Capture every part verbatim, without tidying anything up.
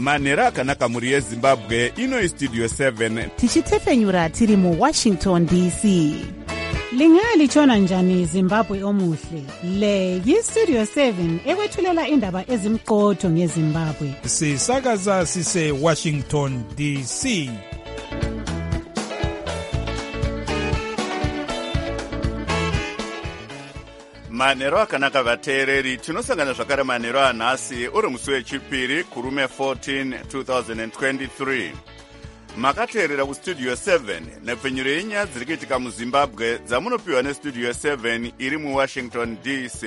manhero akanaka mhuri yezimbabwe. Ino Studio seven tichitefenyura tiri mu Washington D C. Lingalitshona njani Zimbabwe omuhle? Le yi-Studio seven ekwethulela indaba ezimqotho ngeZimbabwe. Sisakaza sise Washington D C. manhero akanaka vateereri, tinosangana zvakare manhero anhasi uri musi wechipiri kurume fourteen twenty twenty-three. Makateerera kustudio seven nepfenyuro yenyaya dziri kuitika muzimbabwe dzamunopiwa nestudio seven iri muwashington D C.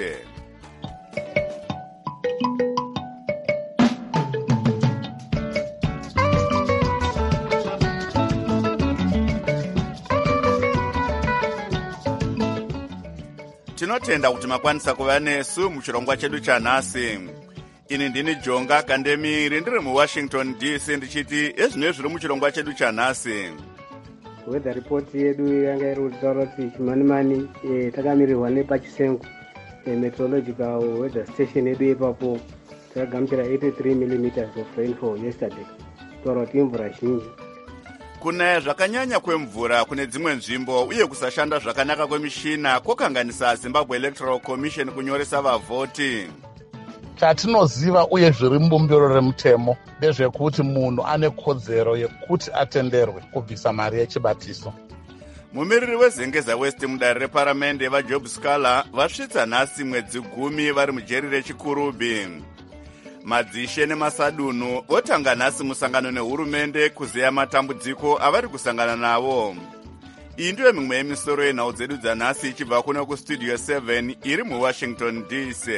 Tinotenda kuti makwanisa kuva nesu muchirongwa chedu chanhasi. Ini ndini Jonga Kandemiri ndiri muWashington D C ndichiti ezvino zviri muchirongwa chedu chanhasi. Weather report yedu yanga iri kutaura kuti chimanimani eh, takamirirwa nepachisengu eh, meteorological weather station yedu ipapo takagamuchira eighty-three millimeters of rainfall yesterday. Taura kuti imvura zhinji. Kunaya zvakanyanya kwemvura kune dzimwe nzvimbo uye kusashanda zvakanaka kwemishina kokanganisa Zimbabwe Electoral Commission kunyoresa vavhoti. Chatinoziva uye zviri mumbumbiro remutemo ndezvekuti munhu ane kodzero yekuti atenderwe kubvisa mari yechibatiso. Mumiriri weZengeza West mudare reparamende vaJob Scala vasvitsa nhasi mwedzi gumi vari mujeri reChikurubi. Madzishe nemasadunu votanga nhasi musangano nehurumende kuzeya matambudziko avari kusangana navo. Iyi ndiyo mimwe yemisoro yenhau dzedu dzanhasi ichibva kuno kustudio seven iri muWashington D C.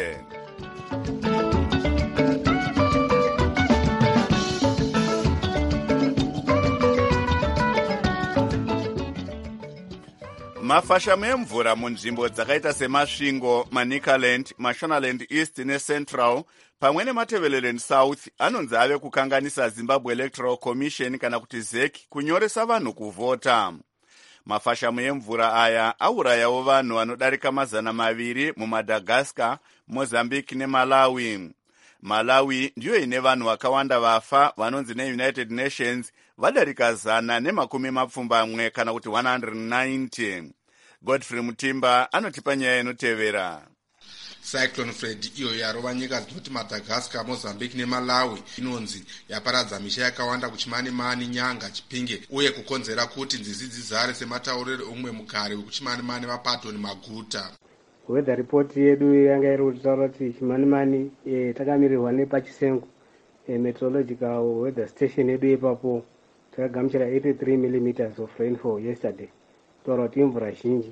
Mafashamu emvura munzvimbo dzakaita semasvingo, Manicaland, Mashonaland East neCentral pamwe neMatabeleland South anonzi ave kukanganisa Zimbabwe Electoral Commission kana kuti Z E C kunyoresa vanhu kuvhota. Mafashamu emvura aya aurayawo vanhu vanodarika mazana maviri muMadagascar, Mozambique neMalawi. Malawi ndiyo ine vanhu vakawanda vafa vanonzi neUnited Nations vadarika zana nemakumi mapfumbamwe kana kuti one hundred ninety. Godfrey Mutimba anotipa nyaya inotevera. Cyclone Freddy iyo yarova nyika dzinoti Madagascar, Mozambique neMalawi inonzi yaparadza misha yakawanda kuchimanimani, Nyanga, Chipinge uye kukonzera kuti nzizi dzizare sematauriro umwe mugare wekuchimanimani Mapatoni Maguta. Weather report yedu yanga iri kutaura kuti chimanimani eh, takamirirwa nepachisengu eh, meteorological weather station yedu ipapo takagamuchira eighty-three millimeters of rainfall yesterday. Taura kuti imvura zhinji.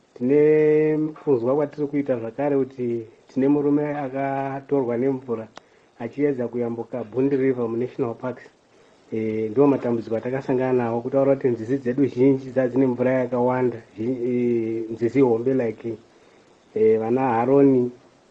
Tine kunzwa kwatiri kuita zvakare kuti tine murume akatorwa nemvura achiedza kuyambuka Bundi River muNational Parks. Eh, ndio matambudziko atakasangana nawo kutaura kuti nzizi dzedu zhinji dzine mvura yakawanda, e, nzizi hombe like eh, vana Haroni,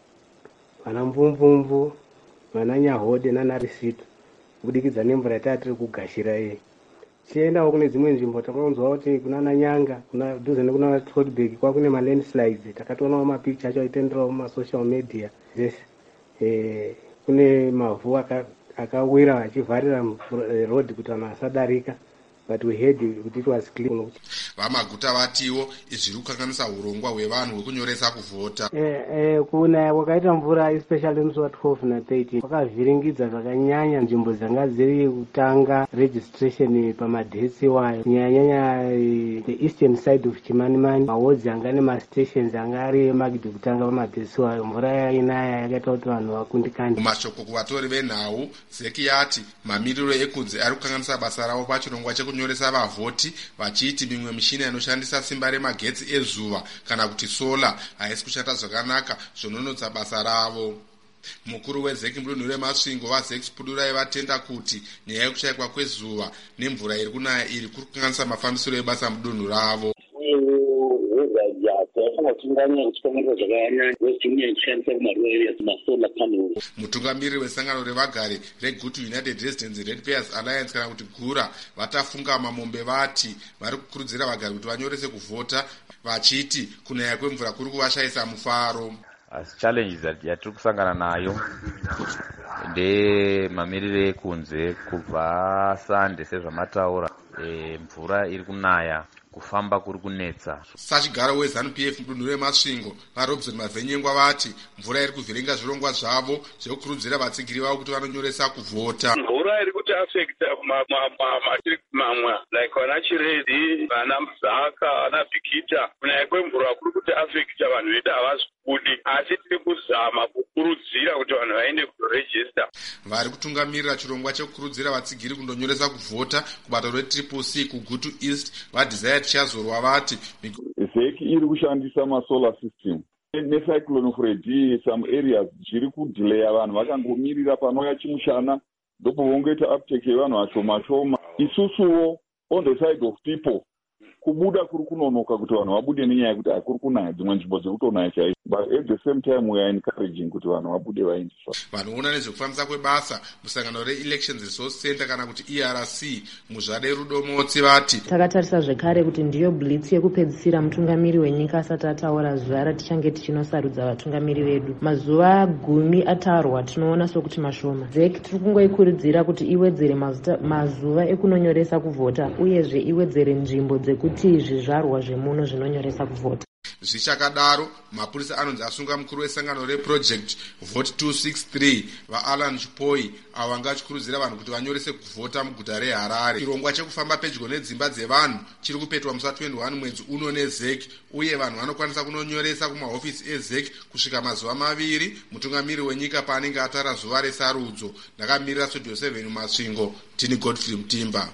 vana Mvumvumvu, vana Nyahode naNarisito kubudikidza nemvura yatiri kugashira iyi. Tiendawo kune dzimwe nzvimbo takaonzwa kuti kuna Nanyanga, kuna dhuze nekuna Totberg kwa kune malandslides takatoonawo mapicture acho aitenderawo mumasocial media. Yes. Eh, kune mavhu akawira achivharira road kuti vanhu vasadarika. But we heard kuti it was clean. Vamaguta vatiwo izviri kukanganisa urongwa hwevanhu hwekunyoresa kuvhota. Eh, eh, kuna wakaita mvura especially musi wa twelve na thirteen wakavhiringidza zvakanyanya nzvimbo dzanga dziri kutanga registration pamadhesi wayo kunyanyanya the eastern side of Chimanimani. Mawards anga nemastations anga ari emagidi kutanga pamadhesi wayo mvura yainaya yakaita kuti vanhu vakundikane. Mashoko kuvatori venhau, Z E C yati mamiriro ekunze ari kukanganisa basa ravo pachirongwa chekunyoresa vavhoti vachiti mimwe mishina inoshandisa simba remagetsi ezuva kana kuti sola haisi kushanda zvakanaka zvononodza basa ravo. Mukuru weZ E C mudunhu remasvingo vaZ E C Pudurai vatenda kuti nyaya yekushayikwa kwezuva nemvura iri kunaya iri kuri kukanganisa mafambisiro ebasa mudunhu ravo. Mutungamiriri wesangano revagari reGutu United Residents Ratepayers Alliance kana kuti GURA vatafunga mamombe vati vari kukurudzira vagari kuti vanyorese kuvhota vachiti kunaya kwemvura kuri kuvashayisa mufaro. As challenges yatiri kusangana nayo ndemamiriro ekunze kubva sande sezvamataura e, mvura iri kunaya kufamba kuri kunetsa. Sachigaro weZANU P F mudunhu remasvingo vaRobson Mavhenyengwa vati mvura iri kuvhiringa zvirongwa zvavo zvekukurudzira vatsigiri vavo kuti vanonyoresa kuvhota. Mvura iri kuti afekta matiri mamwe like vana Chiredi, vana Mzaka, vana Bhikita, kunaya kwemvura kuri kuti afekta vanhu vedu havazvibudi, asi tiri kuzama kukurudzira kuti vanhu vaende kurejista. Vari kutungamirira chirongwa chekukurudzira vatsigiri kundonyoresa kuvhota kubato retriple C kuGutu East vaDesire Chazorwa vati zeki iri kushandisa masolar system necyclone Freddy some areas zviri kudelaya vanhu vakangomirira panouya chimushana ndipo vongoita uptake yevanhu vashoma shoma. Isusuwo on the side of people kubuda kuri kunonoka kuti vanhu vabude nenyaya yekuti hakuri kunaya dzimwe nzvimbo dziri kutonaya chaizvo, but at the same time we are encouraging kuti vanhu vabude vaindiswa. Vanoona nezvekufambisa kwebasa musangano reelections resource center kana kuti E R C muzvade Rudomotsi vati takatarisa zvekare kuti ndiyo blitz yekupedzisira mutungamiri wenyika asati ataura zuva ratichange tichinosarudza vatungamiri vedu. Mazuva gumi atarwa tinoona sokuti mashoma. Zeki tiri kungoikurudzira kuti iwedzere mazuva ekunonyoresa kuvhota uyezve iwedzere nzvimbo dzekuti zvizvarwa zvemuno zvinonyoresa kuvhota. Zvichakadaro mapurisa anonzi asunga mukuru wesangano reproject vote two sixty-three vaAlan Chipoi avo vanga vachikurudzira vanhu kuti vanyorese kuvhota muguta reHarare. Chirongwa chekufamba pedyo nedzimba dzevanhu chiri kupetwa musi twenty-one mwedzi uno neZeki, uye vanhu vanokwanisa kunonyoresa kumahofisi eZeki kusvika mazuva maviri mutungamiri wenyika paanenge atara zuva resarudzo. Ndakamirira Studio seven Masvingo, tini Godfrey Mutimba.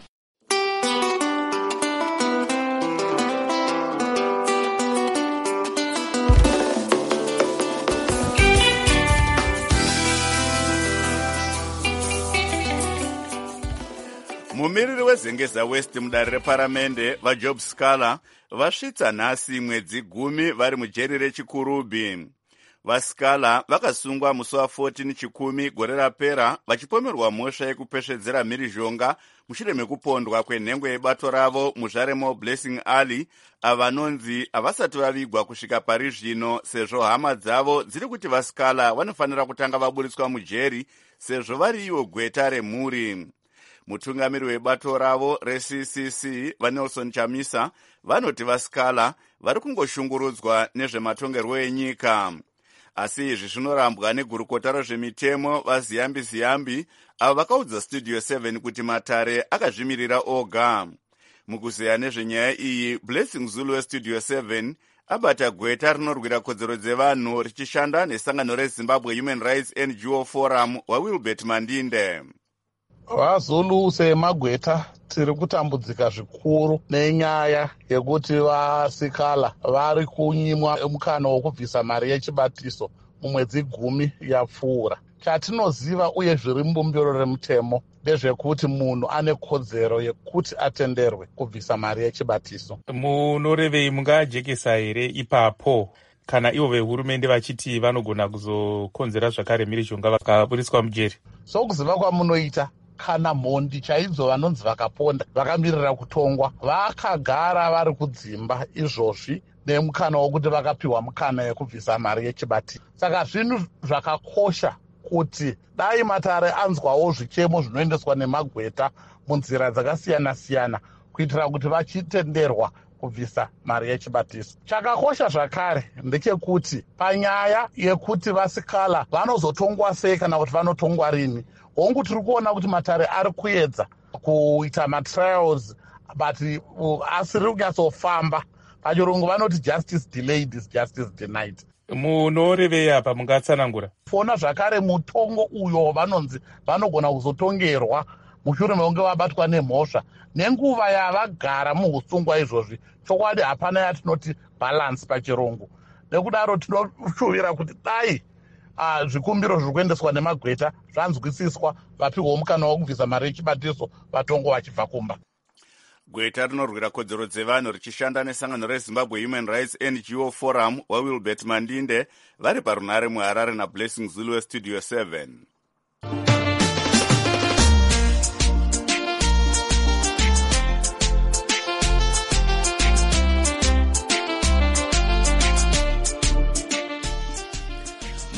Mumiriri weZengeza West mudare reparamende vaJob Scala vasvitsa nhasi mwedzi gumi vari mujeri rechikurubhi. VaScala vakasungwa musi wa14 chikumi gore rapera vachipomerwa mhosva yekupesvedzera mhirizhonga mushure mekupondwa kwenhengo yebato ravo muzvaremo Blessing Ali avanonzi havasati vavigwa kusvika pari zvino, sezvo hama dzavo dziri kuti vaScala vanofanira kutanga vaburitswa mujeri sezvo vari ivo gweta remhuri. Mutungamiri webato ravo reC C C vaNelson Chamisa vanoti vaScala vari kungoshungurudzwa nezvematongerwo enyika. Asi izvi zvinorambwa negurukota rezvemitemo vaZiyambi Ziyambi avo vakaudza Studio seven kuti Matare akazvimirira oga. Mukuzeya nezvenyaya iyi, Blessing Zulu weStudio seven abata gweta rinorwira kodzero dzevanhu richishanda nesangano reZimbabwe Human Rights N G O Forum waWilbert Mandinde. VaZulu semagweta tiri kutambudzika zvikuru nenyaya yekuti vaScala vari kunyimwa mukana wokubvisa mari yechibatiso mumwedzi gumi yapfuura. Chatinoziva uye zviri mumbumbiro remutemo ndezvekuti munhu ane kodzero yekuti atenderwe kubvisa mari yechibatiso. Munorevei, mungajekesa here ipapo kana ivo vehurumende vachiti vanogona kuzokonzera zvakare mhirizhonga vakaburiswa mujeri? Sokuziva kwamunoita, kana mhondi chaidzo vanonzi vakaponda vakamirira kutongwa vakagara vari kudzimba izvozvi nemukana wokuti vakapiwa mukana yekubvisa mari yechibatiso. Saka zvinhu zvakakosha kuti dai Matare anzwawo zvichemo zvinoendeswa nemagweta munzira dzakasiyana-siyana kuitira kuti vachitenderwa kubvisa mari yechibatiso. Chakakosha zvakare ndechekuti panyaya yekuti vaScala vanozotongwa sei kana kuti vanotongwa rini, hongu tiri kuona kuti Matare ari kuedza kuita matrials but uh, asiri kunyatsofamba. Pachirungu vanoti justice delayed is justice denied. Munorevei apa, mungatsanangura? Fona zvakare mutongo uyo vanonzi vanogona kuzotongerwa mushure mekunge vabatwa nemhosva nenguva yavagara muusungwa izvozvi, chokwadi hapana yatinoti balance pachirungu. Nekudaro tinoshuvira kuti dai uh, zvikumbiro zviri kuendeswa nemagweta zvanzwisiswa, vapiwa mukana wokubvisa mari yechibatiso vatongo vachibva kumba. Gweta rinorwira kodzero dzevanhu richishanda nesangano reZimbabwe Human Rights N G O Forum waWilbert Mandinde vari parunare muHarare naBlessing Zulu weStudio seven.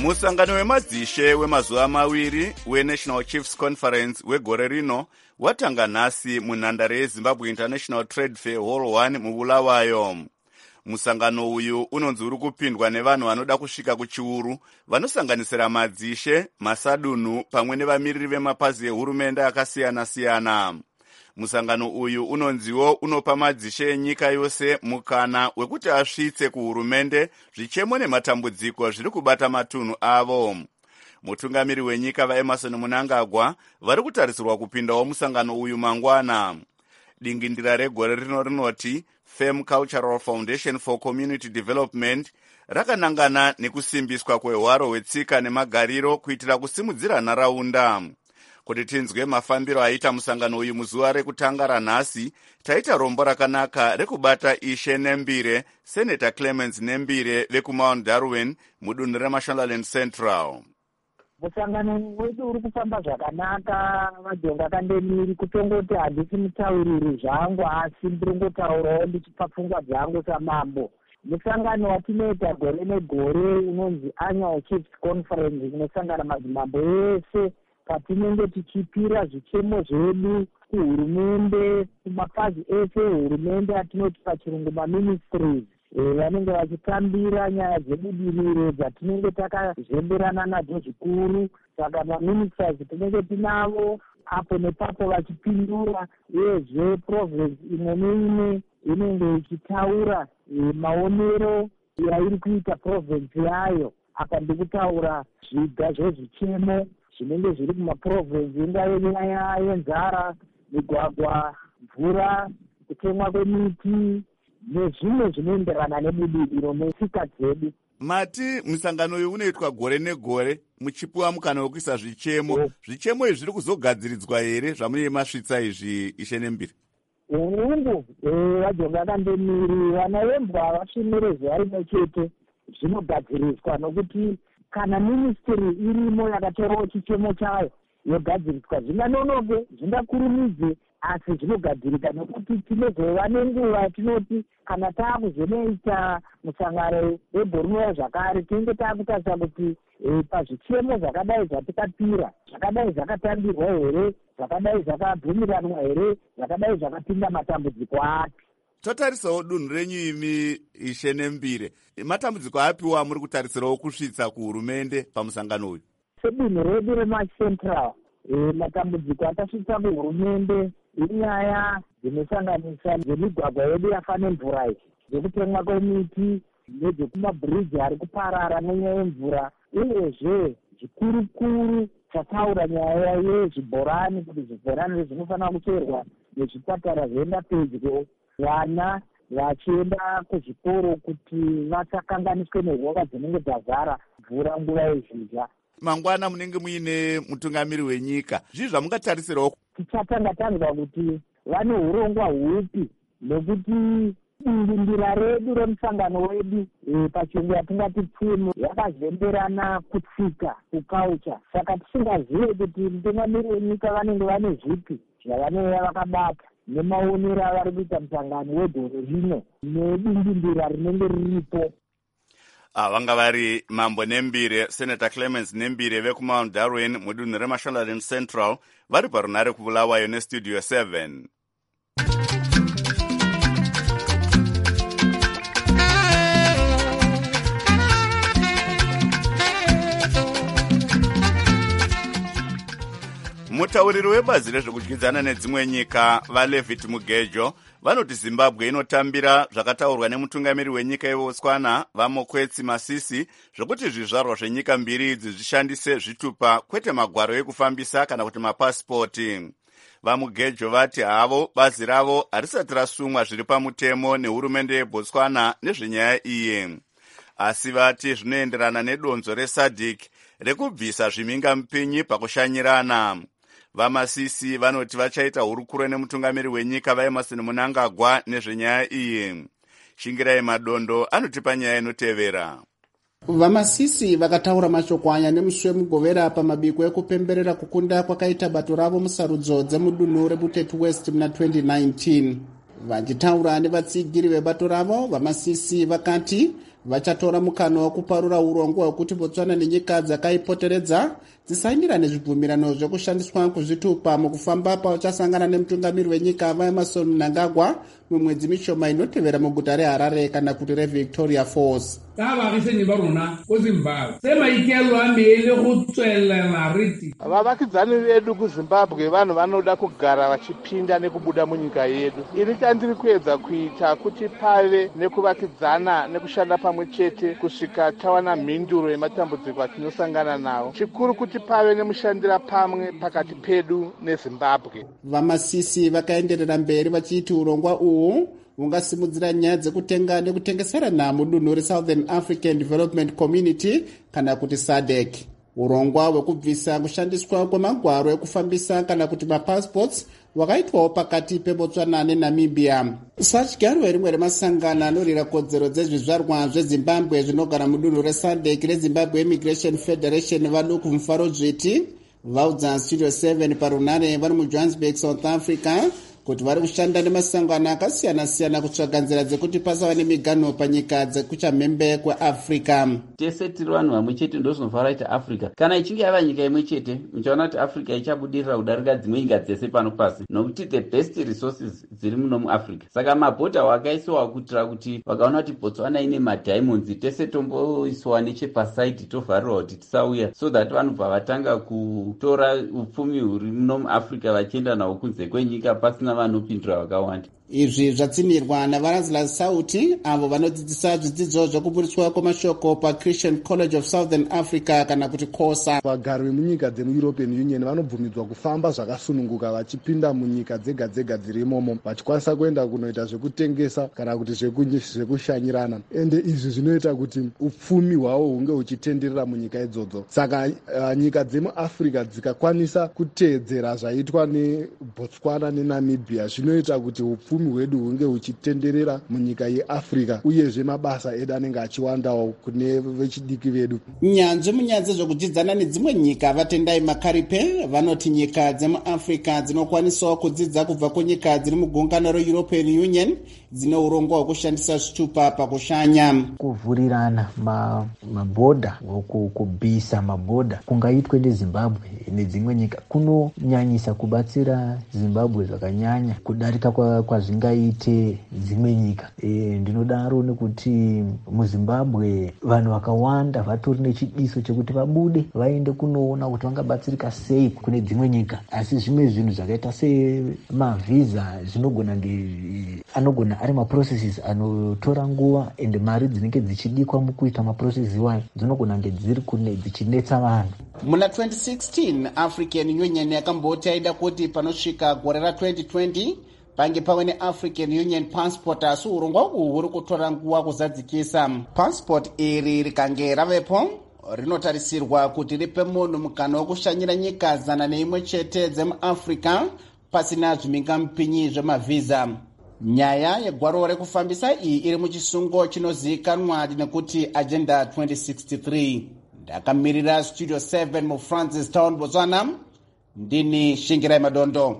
musangano wemadzishe wemazuva maviri wenational chiefs conference wegore rino watanga nhasi munhandare yezimbabwe international trade fair hall one mubulawayo. Musangano uyu unonzi uri kupindwa nevanhu vanoda kusvika kuchiuru vanosanganisira madzishe, masadunhu pamwe nevamiriri vemapazi ehurumende akasiyana-siyana. Musangano uyu unonziwo unopa madzishe enyika yose mukana wekuti asvitse kuhurumende zvichemo nematambudziko zviri kubata matunhu avo. Mutungamiri wenyika vaEmerson Mnangagwa vari kutarisirwa kupindawo musangano uyu mangwana. Dingindira regore rino rinoti Fem Cultural Foundation for Community Development rakanangana nekusimbiswa kwehwaro hwetsika nemagariro kuitira kusimudzira nharaunda. Kuti tinzwe mafambiro aita musangano uyu muzuva rekutanga ranhasi, taita rombo rakanaka rekubata Ishe Nembire, Senator Clemens Nembire vekuMount Darwin mudunhu reMashonaland Central. Musangano wedu uri kufamba zvakanaka, Majonga Kandemiri, kutongoti handisi mutauriri zvangu asi ndiringotaurawo ndichipa pfungwa dzangu samambo. Musangano watinoita gore negore unonzi Annual Chiefs Conference unosangana madzimambo ese patinenge tichipira zvichemo zvedu kuhurumende, kumapazi ese ehurumende atinoti pachirungu maministries. Vanenge vachitambira nyaya dzebudiriro dzatinenge takazemberana nadzo zvikuru. Saka maministers tinenge tinavo apo nepapo vachipindura, uyezve province imwe neimwe inenge ichitaura maonero yairi kuita province yayo. Apa ndikutaura zviga zvezvichemo zvinenge zviri kumaprovince, ingave nyaya yenzara, migwagwa, mvura, kutemwa kwemiti nezvimwe zvinoenderana nebudiriro netsika dzedu. Mati musangano uyu unoitwa gore negore muchipuwa mukana wekuisa zvichemo. Oh. Zvichemo izvi zviri kuzogadziridzwa here zvamunenge masvitsa izvi, Ishe Nembire? Ungu Vajonga Kandemiri, vana vembwa havashumire zuva rimwe chete, zvinogadziriswa nokuti kana ministry irimo yakatorawo chichemo chayo yogadziriswa zvinganonoke, zvingakurumidze, asi zvinogadzirika nokuti tinozova nenguva tinoti kana taakuzonoita musangano weBorneo zvakare tinenge taakutarisa kuti e, pazvichemo zvakadai zvatikapira, zvakadai zvakatambirwa here, zvakadai zvakabvumiranwa here, zvakadai zvakapinda matambudziko api. Totarisawo dunhu renyu imi, Ishe Nembire, matambudziko apiwa muri kutarisirawo kusvitsa kuhurumende pamusangano uyu? Sedunhu redu reMacentral, e, matambudziko atasvitsa kuhurumende inyaya dzinosanganisa dzemigwagwa yedu yafa nemvura iyi, dzekutemwa kwemiti nedzekumabriji ari kuparara nenyaya yemvura, uyezve zvikuru-kuru tataura nyaya yezvibhorani, kuti zvibhorani zvinofanira kucherwa nezvipatara zvienda pedyo, vana vachienda kuzvikoro kuti vasakanganiswe nehova dzinenge dzazara mvura nguva yezhizha. Mangwana munenge muine mutungamiri wenyika, zvii zvamungatarisirawo? Tichatanga tanzwa kuti vane urongwa hupi, nokuti dingindira redu remusangano wedu e, pachirungu yatingati pfumo yakazemberana kutsika, kuculture. Saka tisingazive kuti mutungamiri wenyika vanenge vane zvipi zvavanenge vakabata nemaonero avari kuita musangano wegore rino nedingindira rinenge riripo. Vanga vari Mambo Nembire, Senator Clemens Nembire vekuMount Darwin mudunhu reMashonaland Central vari parunare kubulawayo nestudio seven. Mutauriri webazi rezvekudyidzana nedzimwe nyika vaLevit Mugejo vanoti Zimbabwe inotambira zvakataurwa nemutungamiri wenyika yeBotswana vaMokwetsi Masisi zvokuti zvizvarwa zvenyika mbiri idzi zvishandise zvitupa kwete magwaro ekufambisa kana kuti mapasipoti. VaMugejo vati havo bazi ravo harisati rasumwa zviri pamutemo nehurumende yeBotswana nezvenyaya iyi, asi vati zvinoenderana nedonzo reSADC rekubvisa zvimhingamupinyi pakushanyirana. VaMasisi vanoti vachaita hurukuro nemutungamiri wenyika vaEmerson Mnangagwa nezvenyaya iyi. Shingirai Madondo anotipa nyaya inotevera. VaMasisi vakataura machokwanya nemusi wemugovera pamabiko ekupemberera kukunda kwakaita bato ravo musarudzo dzemudunhu reButete West muna twenty nineteen. Vachitaura nevatsigiri vebato ravo, VaMasisi vakati vachatora mukana wekuparura urongwa hwekuti Botswana nenyika dzakaipoteredza dzisainirane zvibvumirano zvekushandiswa kuzvitupa mukufamba pauchasangana nemutungamiri wenyika vaEmmerson Mnangagwa mumwedzi mishoma inotevera muguta reHarare kana kuti reVictoria Falls. Vavakidzani vedu kuZimbabwe vanhu vanoda kugara vachipinda nekubuda munyika yedu. Ini chandiri kuedza kuita kuti pave nekuvakidzana nekushanda pamwe chete kusvika tawana mhinduro yematambudziko atinosangana nawo. Chikuru kuti pave nemushandira pamwe pakati pedu neZimbabwe. Vamasisi vakaenderera mberi vachiti urongwa uhu ungasimudzira nyaya dzekutenga nekutengeserana mudunhu reSouthern African Development Community kana kuti S A D C. Urongwa hwekubvisa kushandiswa kwemagwaro ekufambisa kana kuti mapassports wakaitwawo pakati peBotswana neNamibia. Sachigaro rimwe remasangano anorira kodzero dzezvizvarwa zveZimbabwe zvinogara mudunhu reS A D C reZimbabwe Immigration Federation vaduku mufaro zviti vaudza Studio seven parunare vari muJohannesburg, South Africa kuti vari kushanda nemasangano akasiyana-siyana kutsvaga nzira dzekuti pasava nemiganho panyika dzekuchamhembe kweAfrica. Tese tiri vanhu vamwe chete ndozvinofara kuti Africa kana ichinge yava nyika imwe chete muchaona kuti Africa ichabudirira kudarika dzimwe nyika dzese pano pasi nokuti the best resources dziri muno muAfrica. Saka mabhodha wakaisiwa kuitira kuti vakaona kuti Botswana ine madiamonds tese tomboiswa nechepasaidi tovharirwa kuti tisauya so that vanobva vatanga kutora upfumi huri muno muAfrica vachienda nawo kunze kwenyika pasina vanopindura vakawanda. Izvi zvatsimirwa naVarazlas Sauti avo vanodzidzisa zvidzidzo zvekuburiswa kwemashoko paChristian College of Southern Africa kana kuti Khosa. Vagari vemunyika dzemuEuropean Union vanobvumidzwa kufamba zvakasununguka vachipinda munyika dzega dzega dziri imomo vachikwanisa kuenda kunoita zvekutengesa kana kuti zvekushanyirana ende izvi zvinoita kuti upfumi hwavo hunge huchitenderera munyika idzodzo. Saka uh, nyika dzemuAfrica dzikakwanisa kuteedzera zvaitwa neBotswana neNamibia zvinoita kuti upfumi hwedu hunge huchitenderera munyika yeAfrica uyezve mabasa edu anenge achiwandawo kune vechidiki vedu. Nyanzvi munyaya dzezvekudzidzana nedzimwe nyika vatendai Makaripe vanoti nyika dzemuAfrica dzinokwanisawo kudzidza kubva kunyika dziri mugungano reEuropean Union dzine urongwa hwekushandisa zvitupa pakushanya. Kuvhurirana mabhodha kubvisa mabhodha kungaitwe neZimbabwe nedzimwe nyika kunonyanyisa kubatsira Zimbabwe zvakanyanya kudarika kwa kwazvingaite dzimwe nyika. E, ndinodaro nekuti muZimbabwe vanhu vakawanda vatori nechidiso chekuti vabude vaende kunoona kuti vangabatsirika sei kune dzimwe nyika, asi zvimwe zvinhu zvakaita semavhiza zvinogona nge anogona ari maprocesses anotora nguva ende mari dzinenge dzichidikwa mukuita maprocesses iwayo dzinogona nge dziri kune dzichinetsa vanhu. Muna twenty sixteen African Union yakamboti yaida kuti panosvika gore ra twenty twenty pange pave neAfrican Union passport asi urongwa uhu huri kutora nguva kuzadzikisa. Passport iri rikange ravepo rinotarisirwa kuti ripe munhu mukana wekushanyira nyika zana neimwe chete dzemuAfrica pasina zvimhingamupinyi zvemavhiza. Nyaya yegwaro rekufambisa iyi iri muchisungo chinozivikanwa nekuti Agenda twenty sixty-three. Ndakamirira Studio seven mu Francis Town, Botswana. Ndini Shingirai Madondo.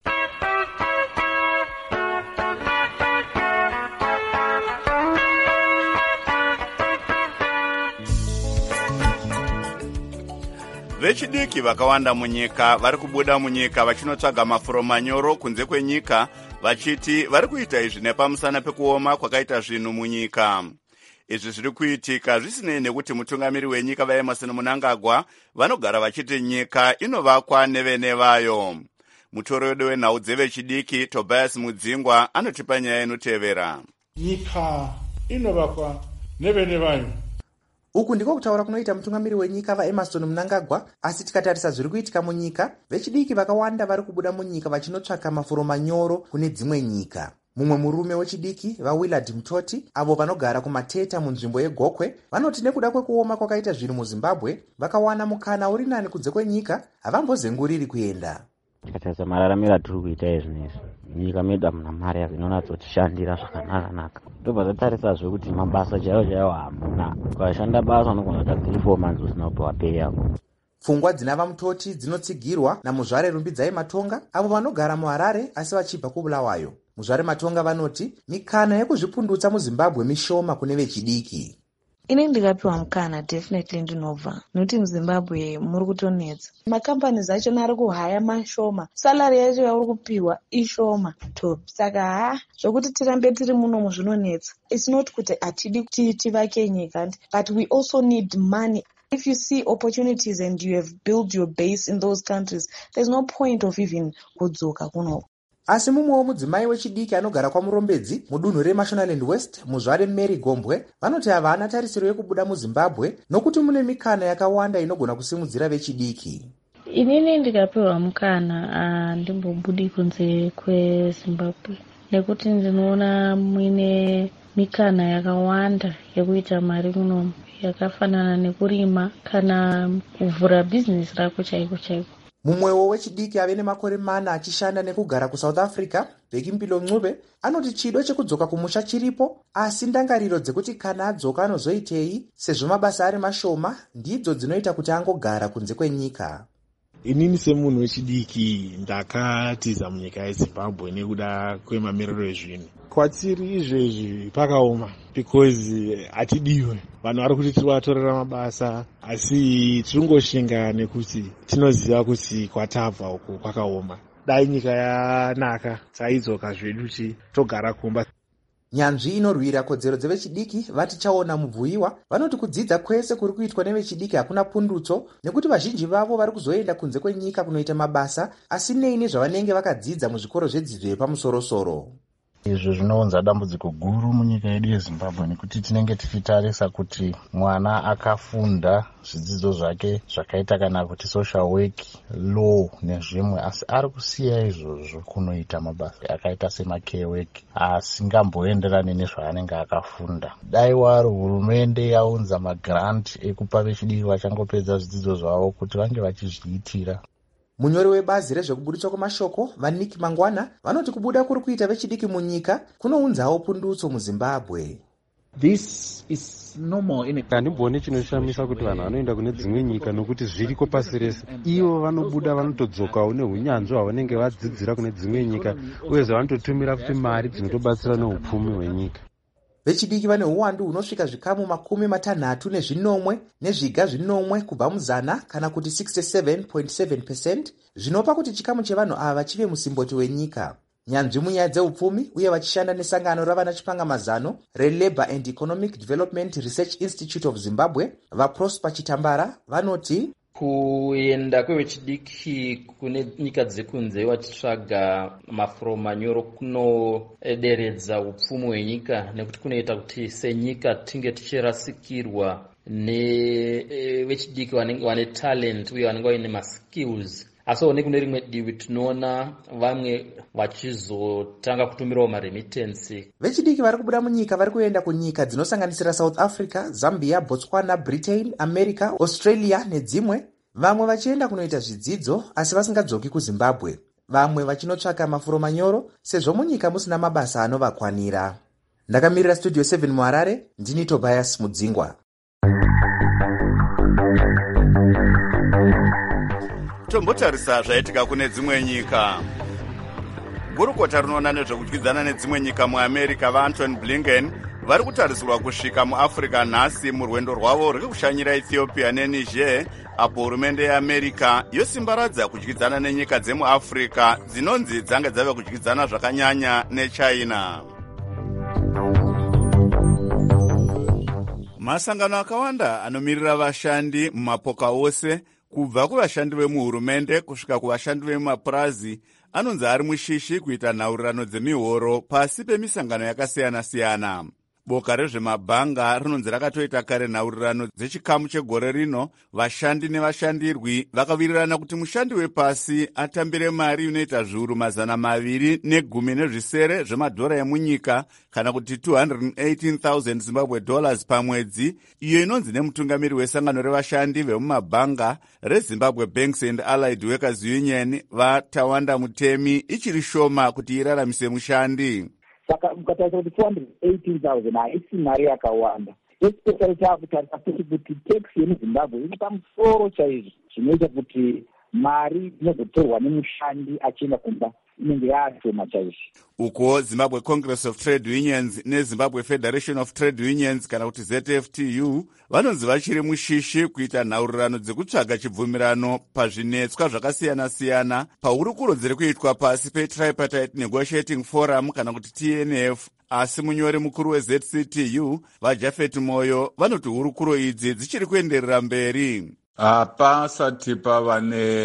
Vechidiki vakawanda munyika vari kubuda munyika vachinotsvaga mafuro manyoro kunze kwenyika vachiti vari kuita izvi nepamusana pekuoma kwakaita zvinhu munyika. Izvi zviri kuitika zvisinei nekuti mutungamiri wenyika vaEmmerson Mnangagwa vanogara vachiti nyika inovakwa nevene vayo. Mutori wedu wenhau dzevechidiki Tobias Mudzingwa anotipa nyaya inotevera. Nyika inovakwa nevene vayo. Uku ndiko kutaura kunoita mutungamiri wenyika vaEmmerson Mnangagwa, asi tikatarisa zviri kuitika munyika, vechidiki vakawanda vari kubuda munyika vachinotsvaka mafuro manyoro kune dzimwe nyika. Mumwe murume wechidiki vaWillard Mutoti avo vanogara kumateta munzvimbo yeGokwe vanoti nekuda kwekuoma kwakaita zvinhu muZimbabwe vakawana mukana uri nani kunze kwenyika havambozenguriri kuenda. Tikatarisa mararamiro atiri kuita izvinezvi nyika medu hamuna mari inonatsotishandira zvakanaka-naka. Tobva tatarisazve kuti mabasa chaiwo chaiwo hamuna. Ukashanda basa unogona kuita four months usina kupiwa pay yako. Pfungwa dzinava Mutoti dzinotsigirwa naMuzvare Rumbidzai Matonga avo vanogara muHarare asi vachibva kuBulawayo. Muzvare Matonga vanoti mikana yekuzvipundutsa muZimbabwe mishoma kune vechidiki. Ine ndikapiwa mukana definitely ndinobva nokuti muZimbabwe muri kutonetsa. Makampani achona ari kuhaya mashoma, salary yacho yauri kupiwa ishoma top. Saka ha zvokuti tirambe tiri munomu zvinonetsa. It's not kuti atidi kuti tivake nyika, but we also need money. If you see opportunities and you have built your base in those countries, there's no point of even kudzoka kuno. Asi mumwewo mudzimai wechidiki anogara kwaMurombedzi mudunhu reMashonaland West, muzvare Mary Gombwe, vanoti havana tarisiro yekubuda muZimbabwe nokuti mune mikana yakawanda inogona kusimudzira vechidiki. Inini ndikapiwa mukana handimbobudi kunze kweZimbabwe nekuti ndinoona muine mikana yakawanda yekuita mari munomu yakafanana nekurima kana kuvhura bhizinesi rako chaiko chaiko. Mumwewo wechidiki ave nemakore mana achishanda nekugara kuSouth Africa, Bheki Mpilo Ncube, anoti chido chekudzoka kumusha chiripo, asi ndangariro dzekuti kana adzoka anozoitei sezvo mabasa ari mashoma ndidzo dzinoita kuti angogara kunze kwenyika. Inini semunhu wechidiki ndakatiza munyika yeZimbabwe nekuda kwemamiriro ezvinhu. Kwatiri izvezvi pakaoma because hatidiwe. Vanhu vari kuti tiri vatorera mabasa asi tirongoshinga nekuti tinoziva kuti kwatabva uku kwakaoma. Dai nyika yanaka taidzoka zvedu kuti togara kumba. Nyanzvi inorwira kodzero dzevechidiki vati chaona mubvuyiwa vanoti kudzidza kwese kuri kuitwa nevechidiki hakuna pundutso nekuti vazhinji vavo vari kuzoenda kunze kwenyika kunoita mabasa asi nei nezvavanenge vakadzidza muzvikoro zvedzidzo yepamusoro-soro. Izvo zvinounza dambudziko guru munyika yedu yeZimbabwe nekuti tinenge tichitarisa kuti mwana akafunda zvidzidzo zvake zvakaita kana kuti social work, law nezvimwe asi ari kusiya izvozvo kunoita mabasa akaita semacare work asingamboenderani nezvaanenge akafunda. Dai waro hurumende yaunza magrant ekupa vechidiki vachangopedza zvidzidzo zvavo kuti vange vachizviitira. Munyori webazi rezvekuburitswa kwemashoko vaNick Mangwana vanoti kubuda kuri kuita vechidiki munyika kunounzawo pundutso muZimbabwe. This is normal in a handibone chinoshamisa kuti vanhu vanoenda kune dzimwe nyika nokuti zviriko pasi rese. Ivo vanobuda vanotodzokawo neunyanzvi hwavanenge vadzidzira kune dzimwe nyika uye zvavanototumira kuti mari dzinotobatsira neupfumi hwenyika. Vechidiki vane uwandu hunosvika zvikamu makumi matanhatu nezvinomwe nezviga zvinomwe kubva muzana kana kuti sixty-seven point seven percent zvinopa kuti chikamu chevanhu ava chive musimboti wenyika. Nyanzvi munyaya dzeupfumi uye vachishanda nesangano ravana chipangamazano reLabour and Economic Development Research Institute of Zimbabwe vaProsper Chitambara vanoti kuenda kwevechidiki kune nyika dzekunze vachitsvaga mafuro manyoro kunoderedza upfumi hwenyika nekuti kunoita kuti senyika tinge tichirasikirwa nevechidiki vane talent uye vanenge vaine maskills. Asi nekune rimwe divi tinoona vamwe vachizotanga kutumirawo maremittance. Vechidiki vari kubuda munyika vari kuenda kunyika dzinosanganisira South Africa, Zambia, Botswana, Britain, America, Australia nedzimwe. Vamwe vachienda kunoita zvidzidzo asi vasingadzoki kuZimbabwe. Vamwe vachinotsvaka mafuro manyoro sezvo munyika musina mabasa anovakwanira. Ndakamirira Studio seven muHarare, ndini Tobias Mudzingwa. Tombotarisa zvaitika kune dzimwe nyika. Gurukota rinoona nezvekudyidzana nedzimwe nyika muAmerica vaAntony Blinken vari kutarisirwa kusvika muAfrica nhasi murwendo rwavo rwuri kushanyira Ethiopia neNiger apo hurumende yeAmerica yosimbaradza kudyidzana nenyika dzemuAfrica dzinonzi dzange dzave kudyidzana zvakanyanya neChina. Masangano akawanda anomirira vashandi mumapoka ose kubva kuvashandi vemuhurumende kusvika kuvashandi vemumapurazi anonzi ari mushishi kuita nhaurirano dzemihoro pasi pemisangano yakasiyana-siyana. Boka rezvemabhanga rinonzi rakatoita kare nhaurirano dzechikamu chegore rino. Vashandi nevashandirwi vakavirirana kuti mushandi wepasi atambire mari inoita zviuru mazana maviri negumi nezvisere zvemadhora emunyika kana kuti two hundred eighteen thousand Zimbabwe dollars pamwedzi, iyo inonzi nemutungamiri wesangano revashandi vemumabhanga reZimbabwe Banks and Allied Workers Union vaTawanda Mutemi ichiri shoma kuti iraramise mushandi. Saka ukatarisa kuti two hundred eighteen thousand haisi mari yakawanda, especially taakutarisa futi kuti tax yemuZimbabwe iri pamusoro chaizvo zvinoita kuti mari inozotorwa nemushandi achienda kumba inenge yaashoma chaizvo. Uko Zimbabwe Congress of Trade Unions neZimbabwe Federation of Trade Unions kana kuti Z F T U vanonzi vachiri mushishi kuita nhaurirano dzekutsvaga chibvumirano pazvinetswa zvakasiyana-siyana pahurukuro dziri kuitwa pasi peTripartite Negotiating Forum kana kuti T N F. Asi munyori mukuru weZ C T U vaJafet Moyo vanoti hurukuro idzi dzichiri kuenderera mberi. Hapasati pava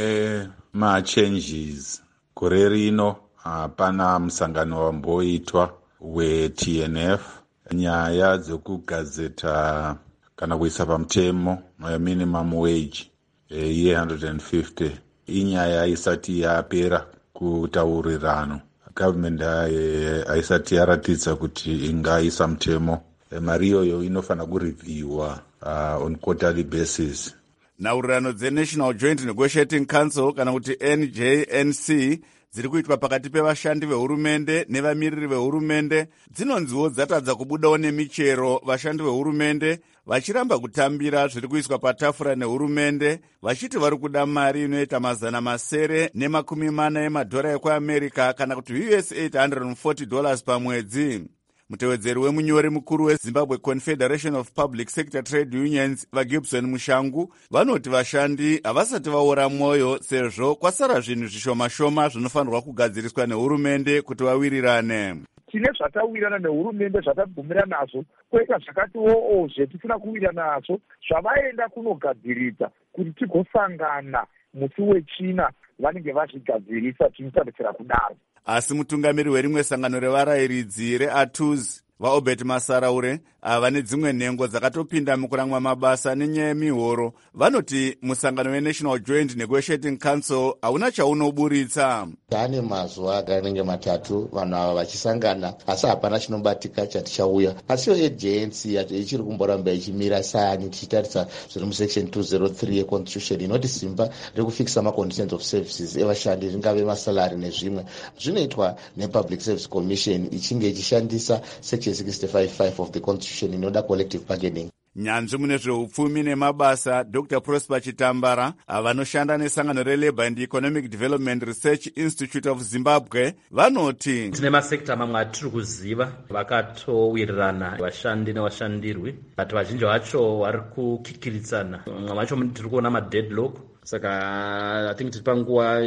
nemachanges gore rino, hapana musangano wamboitwa we-T N F. Nyaya dzekugazeta kana kuisa pamutemo minimum wage ye one hundred fifty inyaya isati yapera kutaurirano. Government haisati yaratidza kuti ingaisa mutemo. Mari iyoyo inofana kurevhiwa uh, on quarterly basis. Nhaurirano dzeNational Joint Negotiating Council kana kuti N J N C dziri kuitwa pakati pevashandi vehurumende nevamiriri vehurumende dzinonziwo dzatadza kubudawo nemichero. Vashandi vehurumende vachiramba kutambira zviri kuiswa patafura nehurumende, vachiti vari kuda mari inoita mazana masere nemakumi mana emadhora ekuamerica kana kuti U S eight hundred forty dollars pamwedzi. Mutevedzeri wemunyori mukuru weZimbabwe Confederation of Public Sector Trade Unions vaGibson Mushangu vanoti vashandi havasati vaora mwoyo sezvo kwasara zvinhu zvishoma-shoma zvinofanirwa kugadziriswa nehurumende kuti vawirirane. Tine zvatawirirana nehurumende zvatabvumira nazvo, kwoita zvakatiwo zvetisina kuwirirana nazvo zvavaenda kunogadziridza kuti tigosangana musi wechina vanenge vazvigadzirisa tinosabetsera kudaro. Asi mutungamiri werimwe sangano revarayiridzi reA T U Z vaObert Masaraure ava nedzimwe nhengo dzakatopinda mukuramwa mabasa nenyaya yemihoro vanoti musangano weNational Joint Negotiating Council hauna chaunoburitsa. Taane mazuva akanenge matatu vanhu ava vachisangana asi hapana chinobatika chatichauya. Asiyo ejensi ichiri kumboramba ichimira sani tichitarisa zviri musection two oh three yeconstitution inoti simba rekufikisa maconditions of services evashandi ringave masalari nezvimwe zvinoitwa nePublic Service Commission ichinge ichishandisa section sixty-five five of the constitution inoda collective bargaining. Nyanzvi mune zveupfumi nemabasa Doctor Prosper Chitambara avanoshanda nesangano reLabour and Economic Development Research Institute of Zimbabwe vanoti tine masekta mamwe atiri kuziva vakatowirirana vashandi nevashandirwi but vazhinji vacho vari kukikiritsana. Mamwe vacho tiri kuona madeadlock. Saka I think tiri panguva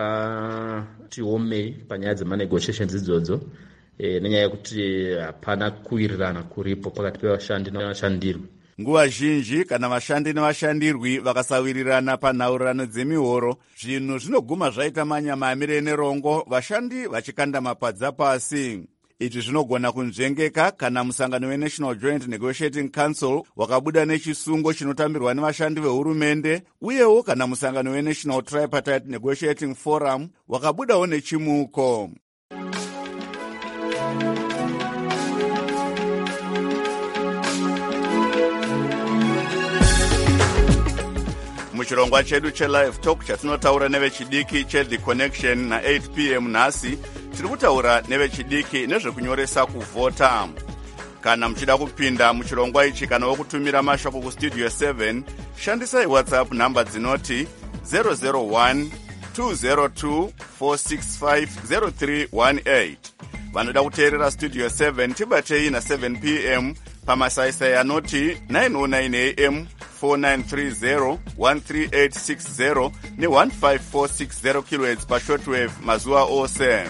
yakati omei panyaya dzemanegotiations idzodzo. E, nenyaya yekuti hapana kuwirirana kuripo pakati pevashandi nevashandirwi. Nguva zhinji kana vashandi nevashandirwi vakasawirirana panhaurirano dzemihoro, zvinhu zvinoguma zvaita manyama amire nerongo, vashandi vachikanda mapadza pasi. Izvi zvinogona kunzvengeka kana musangano weNational Joint Negotiating Council wakabuda nechisungo chinotambirwa nevashandi vehurumende, uyewo kana musangano weNational Tripartite Negotiating Forum wakabudawo nechimuko. Muchirongwa chedu chelive talk chatinotaura nevechidiki cheThe Connection na eight p m nhasi tiri kutaura nevechidiki nezvekunyoresa kuvhota. Kana muchida kupinda muchirongwa ichi kana wokutumira mashoko kustudio seven, shandisai WhatsApp namba dzinoti zero zero one two zero two four six five zero three one eight. Vanoda kuteerera studio seven tibatei na seven p m pamasaisai anoti nine oh nine a m four nine three zero one three eight six zero ne one five four six zero kilohertz pashortwave mazuva ose.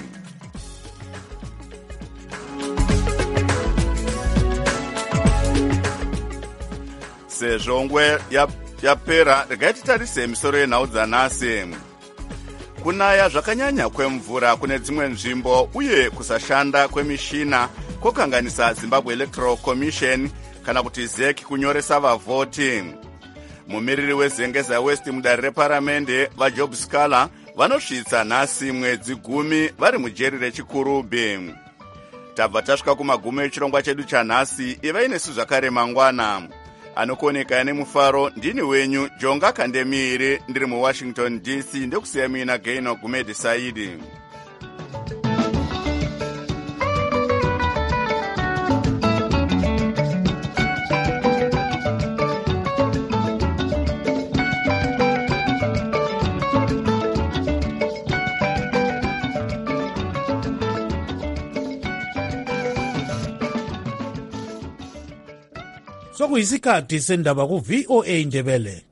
Sezvo ngwe yapera, regai titarise misoro yenhau dzanhasi. Kunaya zvakanyanya kwemvura kune dzimwe nzvimbo uye kusashanda kwemishina kokanganisa Zimbabwe Electoral Commission kana kuti Z E C kunyoresa vavhoti. Mumiriri weZengeza West mudare reparamende vaJob Scala vanosvitsa nhasi mwedzi gumi vari mujeri rechikurubhi. Tabva tasvika kumagumo echirongwa chedu chanhasi, ivai nesu zvakare mangwana. Anokoneka nemufaro ndini wenyu Jonga Kandemire ndiri muWashington D C ndekusiya mina Gaino Gumedi Saidi. sokuyisikhathi sendaba ku-V O A Ndebele.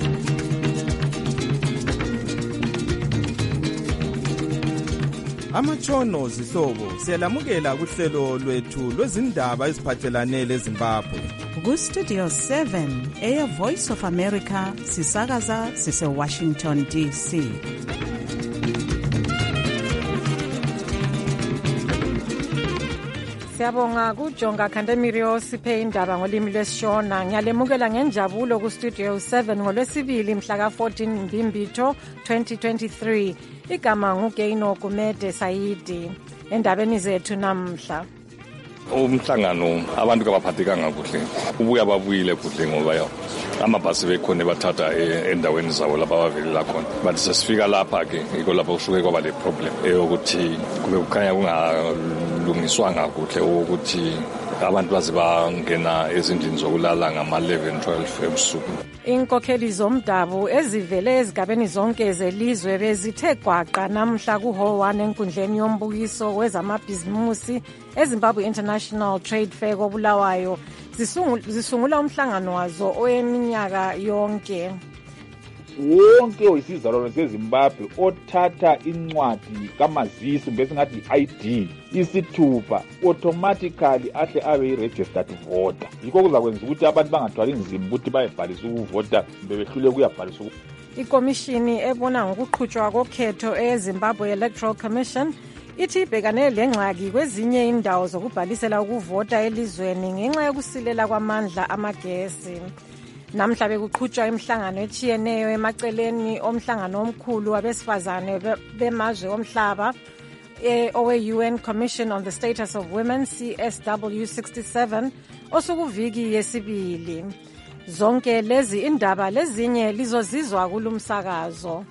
Amatshono zihlobo siyalamukela kuhlelo lwethu lwezindaba eziphathelane leZimbabwe. Ku-Studio seven, Air Voice of America, sisakaza sise-Washington D C. Siyabonga kuJonga Khandemirio siphe indaba ngolimi lwesiShona. Ngiyalemukela ngenjabulo ku-Studio seven ngolwesibili mhla ka-fourteen Mbimbitho twenty twenty-three. Igama nguGeino Kumede Sayidi. Endabeni zethu namhla. Umhlangano abantu kabaphathekanga kuhle. Ubuya babuyile kuhle ngoba yo amabhasi bekhona bathatha endaweni zabo lapha bavelela khona. Bathi sesifika lapha ke iko lapha usuke kwaba le problem eyokuthi kube kukhanya kungalungiswanga kuhle ukuthi abantu baze bangena ezindlini zokulala ngama eleven twelve ebusuku. Inkokheli zomdabu ezivele ezigabeni zonke zelizwe bezithe gwaqa namhla ku-Hall one enkundleni yombukiso wezamabhizimusi eZimbabwe International Trade Fair koBulawayo zisungula umhlangano wazo oweminyaka yonke. Wonke oyisizalwane seZimbabwe othatha incwadi kamazisi besingathi I D isithupha automatically ahle abe yi-registered voter. Yikho kuzakwenza ukuthi abantu bangathwali nzima ukuthi bayebhalisa ukuvota bebehlule ukuyabhalisa. Ikomishini ebona ngokuqhutshwa kokhetho eZimbabwe Electoral Commission ithi ibhekane lengxaki kwezinye indawo zokubhalisela ukuvota elizweni ngenxa yokusilela kwamandla amagesi. Namhla bekuqhutshwa imihlangano etshiyeneyo emaceleni omhlangano omkhulu wabesifazane bemazwe omhlaba owe-U N Commission on the Status of Women C S W sixty-seven osukuviki yesibili. Zonke lezi indaba lezinye lizozizwa kulumsakazo.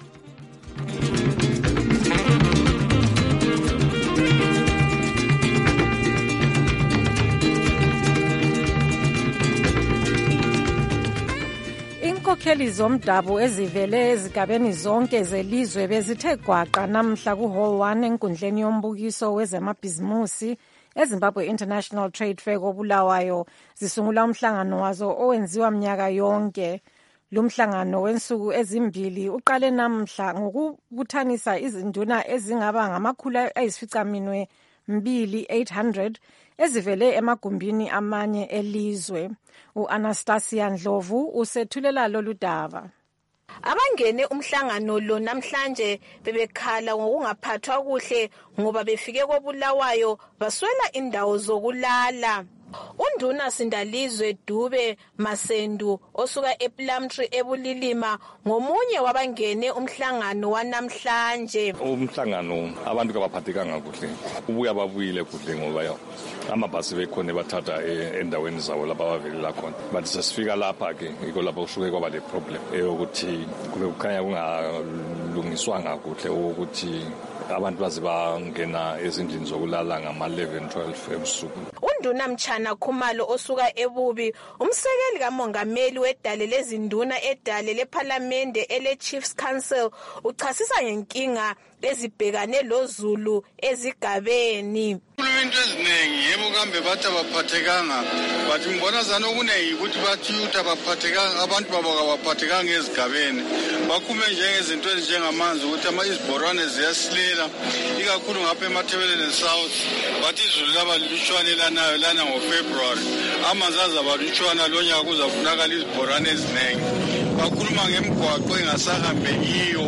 Inkokheli zomdabu ezivele ezigabeni zonke zelizwe bezithe gwaqa namhla ku-Hall one enkundleni yombukiso wezamabhizimusi eZimbabwe International Trade Fair koBulawayo zisungula umhlangano wazo owenziwa mnyaka yonke. Lumhlangano wensuku ezimbili uqale namhla ngokubuthanisa izinduna ezingaba ngamakhulu ayisificaminwe mbili eight hundred ezivele emagumbini amanye elizwe. U-Anastasia Ndlovu usethulela lolu daba. Abangene umhlangano lo namhlanje bebekhala ngokungaphathwa kuhle ngoba befike koBulawayo baswela indawo zokulala. Unduna Sindalizwe Dube Masendu osuka ePlumtree eBulilima ngomunye wabangene umhlangano wanamhlanje. Umhlangano abantu kabaphathekanga kuhle. Ubuya babuyile kuhle ngoba yo amabhasi bekhona bathatha endaweni zabo lapha bavelela khona. Bathi sesifika lapha ke iko lapha usuke kwaba le problem eyokuthi kube kukhanya kungalungiswanga kuhle ukuthi abantu baze bangena ezindlini zokulala ngama eleven twelve ebusuku. Unduna Mchana Khumalo osuka eBubi umsekeli kamongameli wedale lezinduna edale leParliament ele Chiefs Council uchasisa ngenkinga ezibhekane loZulu ezigabeni. Into eziningi yebo kambe bathi abaphathekanga bathi mbona zana okuningi ukuthi bathi utha abaphathekanga abantu babo abaphathekanga ezigabeni bakhume njengezinto ezinjengamanzi ukuthi ama izibhorwane ziyasilela ikakhulu ngapha eMathebeleni South bathi izulu laba lutshwane lana lana ngoFebruary amanzi azabalutshwana lonyaka kuzafunakala izibhorwane eziningi bakhuluma ngemigwaqo engasahambekiyo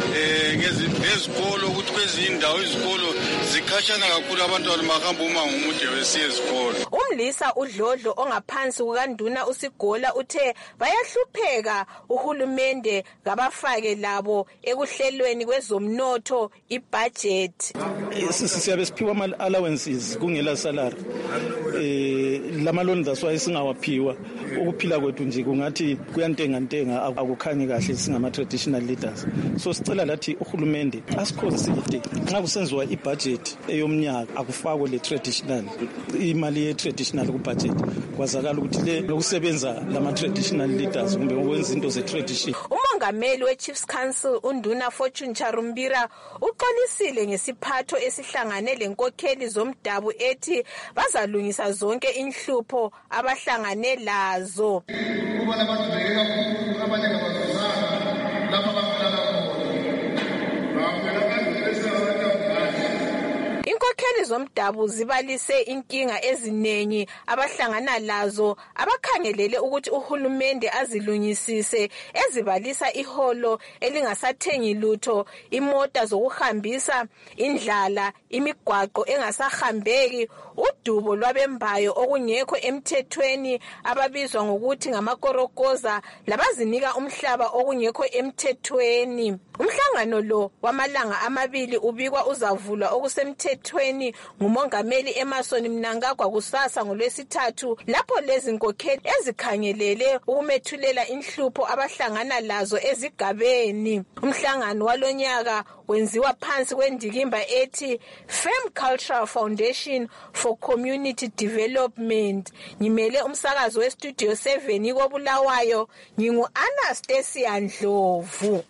eh ngezikolo ukuthi kwezindawo izikolo zikhashana kakhulu abantwana bahamba uma ngomude besiye ezikolo. Umlisa uDlodlo ongaphansi kukaNduna uSigola uthe bayahlupheka uhulumende ngabafake labo ekuhlelweni kwezomnotho ibudget. Siyabe siphiwa ama allowances kungela salary. Eh lamaloni zaswaye singawaphiwa ukuphila kwethu nje kungathi kuyantenga ntenga akukhanyi kahle singama traditional leaders. So sicela lathi uhulumende asikhonside nxa kusenziwa ibudget eyomnyaka akufakwe le traditional imali ye traditional ku budget kwazakala ukuthi le lokusebenza lama traditional leaders kumbe ukwenza into ze tradition. umongameli we-Chiefs Council unduna Fortune Charumbira uqolisile ngesiphatho esihlangane lenkokheli zomdabu ethi bazalungisa zonke inhlupho abahlangane lazo. Inkokheli zomdabu zibalise inkinga ezinengi abahlangana lazo abakhangelele ukuthi uhulumende azilungisise, ezibalisa iholo elingasathengi lutho, imota zokuhambisa, indlala, imigwaqo engasahambeki, udubo lwabembayo okungekho emthethweni ababizwa ngokuthi ngamakorokoza, labazinika umhlaba okungekho emthethweni. Umhlangano lo wamalanga amabili ubikwa uzavulwa okusemthethweni ngumongameli Emmerson Mnangagwa kusasa ngoLwesithathu, lapho lezi nkokheli ezikhangelele ukumethulela inhlupho abahlangana lazo ezigabeni. Umhlangano walonyaka wenziwa phansi kwendikimba ethi Firm Cultural Foundation for Community Development. Ngimele umsakazo weStudio seven ikobulawayo, ngingu Anastasia Ndlovu.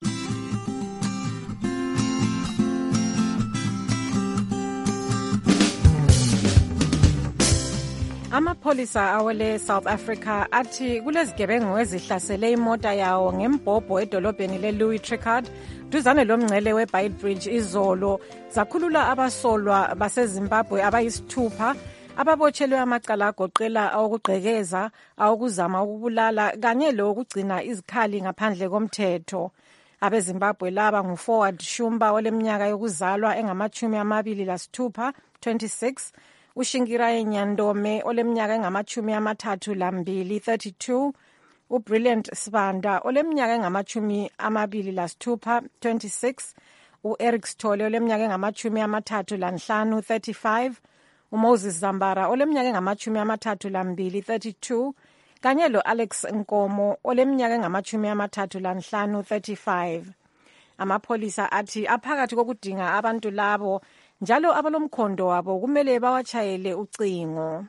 Amapholisa awele South Africa athi kulezigebengu ezihlasele imota yawo ngembhobho edolobheni leLouis Trichardt duzane lomngcele weBeitbridge izolo zakhulula abasolwa baseZimbabwe abayisithupha ababotshelwe amacala agoqela awokugqekeza, awokuzama ukubulala kanye lokugcina izikhali ngaphandle komthetho. AbeZimbabwe laba nguForward Shumba oleminyaka yokuzalwa engamachumi amabili lasithupha twenty-six, uShinkirayi Nyandome oleminyaka engamachumi amathathu lambili thirty-two, uBrilliant Sibanda oleminyaka engamachumi amabili lasithupha twenty-six, uEric Sithole oleminyaka engamachumi amathathu lanhlanu thirty-five, uMoses Zambara oleminyaka engamachumi amathathu lambili thirty-two, kanye lo-Alex Nkomo oleminyaka engamachumi amathathu lanhlanu thirty-five. Amapholisa athi aphakathi kokudinga abantu labo njalo abalomkhondo wabo kumele bawachayele ucingo.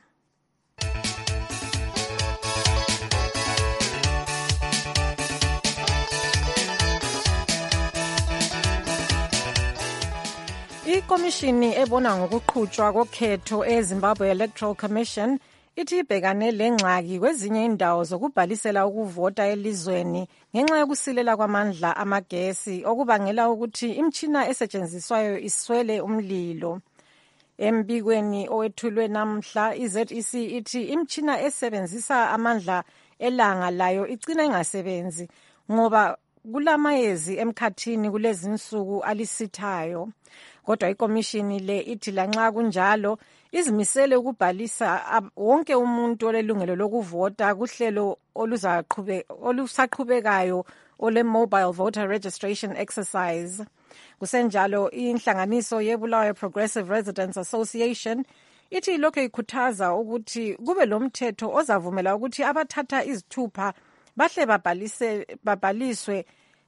Ikomishini ebona ngokuqhutshwa kokhetho eZimbabwe Electoral Commission ithi ibhekane lengxaki kwezinye indawo zokubhalisela ukuvota elizweni ngenxa yokusilela kwamandla amagesi okubangela ukuthi imtshina esetshenziswayo iswele umlilo. Embikweni owethulwe namhla iZ E C ithi imtshina esebenzisa amandla elanga layo igcina ingasebenzi ngoba kulamayezi emkhathini kulezinsuku alisithayo. Kodwa ikomishini le ithi lanxa kunjalo izimisele ukubhalisa wonke umuntu olelungelo lokuvota kuhlelo oluzaqhube olusaqhubekayo ole mobile voter registration exercise. Kusenjalo inhlanganiso yeBulawayo Progressive Residents Association ithi lokho ikhuthaza ukuthi kube lomthetho ozavumela ukuthi abathatha izithupha bahle babhalise babhaliswe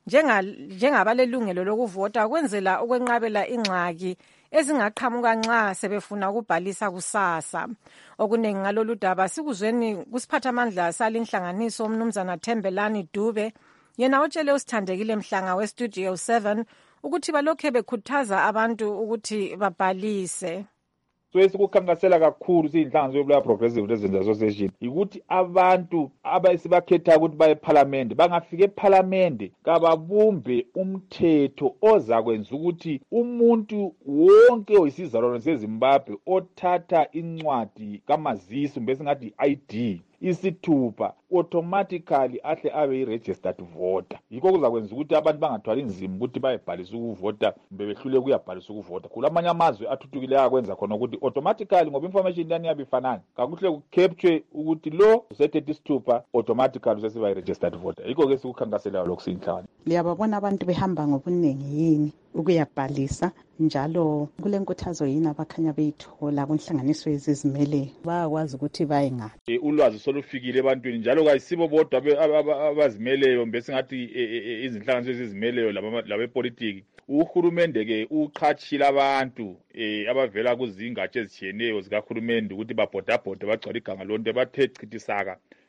njengabalelungelo lokuvota kwenzela ukwenqabela ingxaki ezingaqhamuka nxa sebefuna ukubhalisa kusasa. Okuningi ngalolu daba sikuzweni kusiphathamandla salinhlanganiso umnumzana Thembelani Dube, yena otshele uSithandekile Mhlanga weStudio seven ukuthi balokhe bekhuthaza abantu ukuthi babhalise. So esikukhankasela kakhulu siyinhlanganiso yoBulawayo Progressive Residents Association ukuthi abantu abasibakhetha ukuthi baye eParliament bangafika eParliament kababumbe umthetho ozakwenza ukuthi umuntu wonke oyisizalwane seZimbabwe othatha incwadi kamazisi bese ngathi I D isithupha automatically ahle abe registered voter. Yikho kuzakwenza ukuthi abantu bangathwali inzima ukuthi bayebhalisa ukuvota bebehlule kuyabhalisa ukuvota. Kulamanye amazwe athuthukile akwenza khona ukuthi automatically ngoba information yani yabifanana kakuhle kucapture ukuthi lo usethethe isithupha automatically usesiba registered voter. Yikho ke sikukhankasela lokho sinhlani. Liyababona abantu behamba ngobuningi yini ukuyabhalisa njalo kule nkuthazo yini abakhanya beyithola kunhlanganiso yezizimele bayakwazi ukuthi baye ngaphi. Ulwazi solufikile ebantwini njalo kayisibo bodwa abazimeleyo bese ngathi izinhlanganiso ezizimeleyo labepolitiki. Uhulumende ke uqhatshila abantu abavela kuzingatshe ezitshiyeneyo zikahulumende ukuthi babhodabhode bagcwala iganga lonke bathe chithisaka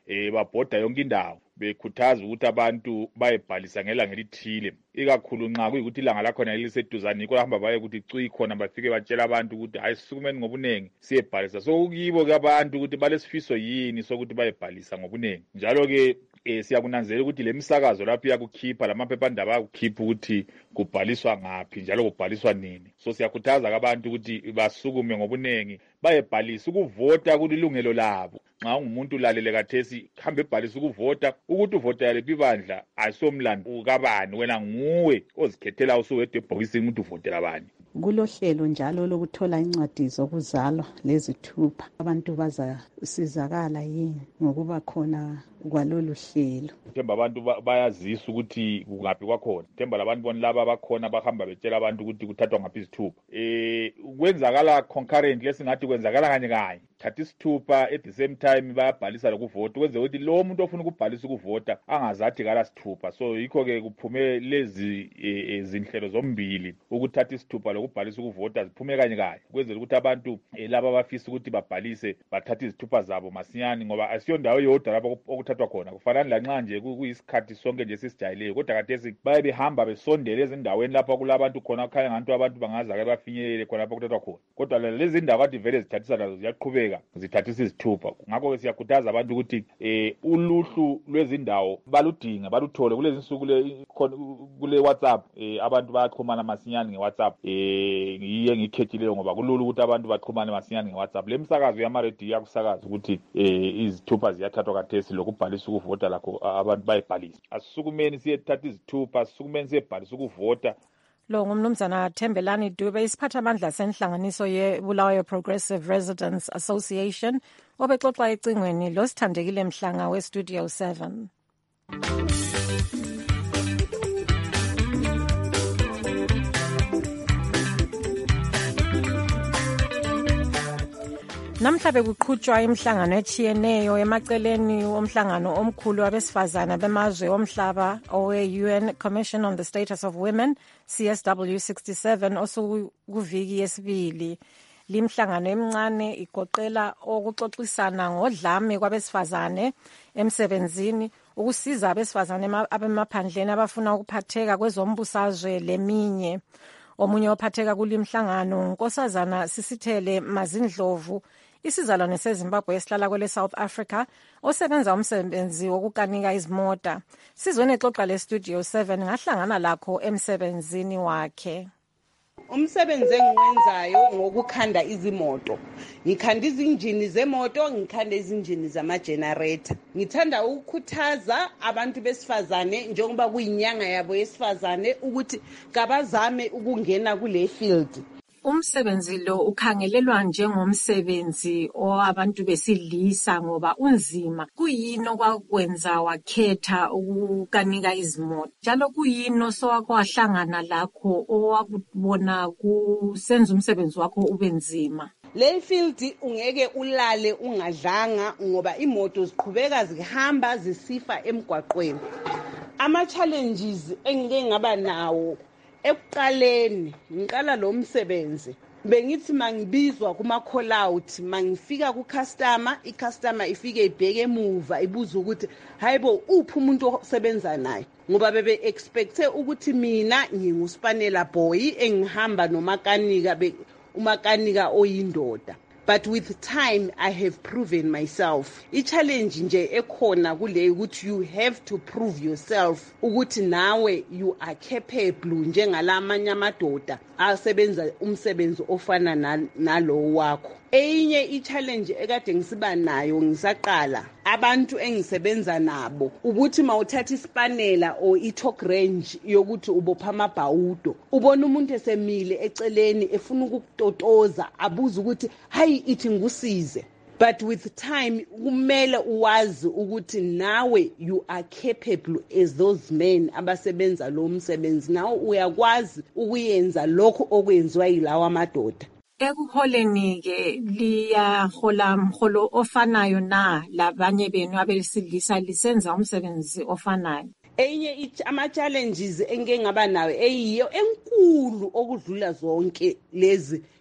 eh babhoda yonke indawo bekhuthaza ukuthi abantu bayebhalisa ngelanga elithile, ikakhulu nxa kuyikuthi ilanga lakhona eliseduzane yikho bahamba baye ukuthi cwi khona bafike batshela abantu ukuthi hayi sisukumeni ngobunengi siyebhalisa. So kuyibo ke abantu ukuthi balesifiso yini sokuthi bayebhalisa ngobunengi. Njalo ke eh siyakunanzelela ukuthi lemisakazo lapho iyakukhipha lamaphephandaba ayakukhipha ukuthi kubhaliswa ngaphi njalo kubhaliswa nini. So siyakhuthaza abantu ukuthi basukume ngobunengi bayebhalisa. Ukuvota kulilungelo labo. Nxa ungumuntu lalele kathesi hambe ebhalisa ukuvota, ukuthi uvota yalephi ibandla ayisomlando kabani, wena nguwe ozikhethela usuwedwa ebhokisini ukuthi uvotela bani. Kulohlelo njalo lokuthola incwadi zokuzalwa lezithupha. Abantu bazasizakala yini ngokuba khona kwalolu hlelo? Themba abantu bayazisa ukuthi kungaphi kwakhona. Themba labantu bona laba bakhona bahamba betshela abantu ukuthi kuthathwa ngaphi izithupha. Eh kwenzakala concurrent lesingathi kwenzakala kanye kanye. Thatha isithupha at the same time bayabhalisa lokuvota, kwenze ukuthi lo muntu ofuna ukubhalisa ukuvota angazathi kala sithupha. So yikho ke kuphume lezi izinhlelo zombili ukuthatha isithupha lokubhalisa ukuvota ziphume kanye kanye, kwenze ukuthi abantu laba abafisa ukuthi babhalise bathathe izithupha zabo masinyane, ngoba asiyo ndawo yodwa lapho okuthathwa khona. Kufanele lanxa nje kuyisikhathi sonke nje sisijayileyo, kodwa kathesi baye behamba besondele ezindaweni lapho kulabantu khona kukhanya ngabantu abantu bangaza ke bafinyelele khona lapho kuthathwa khona. Kodwa lezi ndawo kade vele zithathisa lazo ziyaqhubeka zithathisa izithupha. Ngakho ke siyakhuthaza abantu ukuthi eh uluhlu lwezindawo baludinga baluthole kulezi insuku kule WhatsApp. Eh abantu bayaxhumana masinyane ngeWhatsApp. Eh yiye ngikhethileyo ngoba kulula ukuthi abantu baxhumane masinyane ngeWhatsApp. Le msakazo yama-radio yakusakaza ukuthi eh izithupha ziyathathwa kathesi lokubhalisa ukuvota lakho abantu bayebhalisa. Asisukumeni siyethatha izithupha, asisukumeni siyebhalisa ukuvota. Lo ngumnumzana Thembelani Dube, isiphathamandla senhlanganiso ye-Bulawayo Progressive Residents Association, obexoxa ecingweni lo Sithandekile Mhlanga we-Studio seven. Namhla bekuqhutshwa imihlangano etshiyeneyo emaceleni omhlangano omkhulu wabesifazana bemazwe omhlaba owe-U N Commission on the Status of Women, C S W sixty-seven, osukuviki yesibili. Limhlangano emncane igoqela okuxoxisana ngodlame kwabesifazane emsebenzini, ukusiza abesifazane abemaphandleni abafuna ukuphatheka kwezombusazwe leminye. Omunye ophatheka kulimhlangano Nkosazana Sisithele Mazindlovu, isizalwane seZimbabwe esihlala kwele South Africa, osebenza umsebenzi wokukanika izimota. Sizweni exoxa le Studio seven ngahlangana lakho emsebenzini wakhe. Umsebenzi engiwenzayo ngokukhanda izimoto. Ngikhanda izinjini zemoto, ngikhanda izinjini zama-generator. Ngithanda ukukhuthaza abantu besifazane njengoba kuyinyanga yabo yesifazane ukuthi kabazame ukungena kule field. Umsebenzi lo ukhangelelwa njengomsebenzi owabantu besilisa ngoba unzima. Kuyini okwakwenza wakhetha ukukanika izimoto? Njalo kuyini osowakwahlangana lakho owakubona kusenza umsebenzi wakho ube nzima? Le field ungeke ulale ungadlanga ngoba imoto ziqhubeka zihamba zisifa emgwaqweni. Ama challenges engike ngaba nawo ekuqaleni ngiqala lo msebenzi bengithi mangibizwa kuma call out, mangifika ku customer, i customer ifike ibheke emuva ibuza ukuthi hayibo uphi umuntu osebenza naye, ngoba bebe expecte ukuthi mina nginguspanela boy engihamba nomakanika umakanika oyindoda. But with time, I have proven myself. I challenge nje ekhona kule ukuthi you have to prove yourself ukuthi nawe you are capable njengalamanye amadoda asebenza umsebenzi ofana nalo wakho. Enye i challenge ekade ngisiba nayo ngisaqala abantu engisebenza nabo ukuthi mawuthatha ispanela or i-talk range yokuthi ubopha amabhawudo, ubona umuntu esemile eceleni efuna ukukutotoza abuza ukuthi hayi ithi ngusize. But with time kumele uwazi ukuthi nawe you are capable as those men abasebenza lo msebenzi, nawe uyakwazi ukuyenza lokho okwenziwa yilawa amadoda. Ekuholeni ke liyahola mholo ofanayo na labanye benu abesilisa lisenza umsebenzi ofanayo? Enye ama challenges engeke ngaba nayo eyiyo enkulu okudlula zonke lezi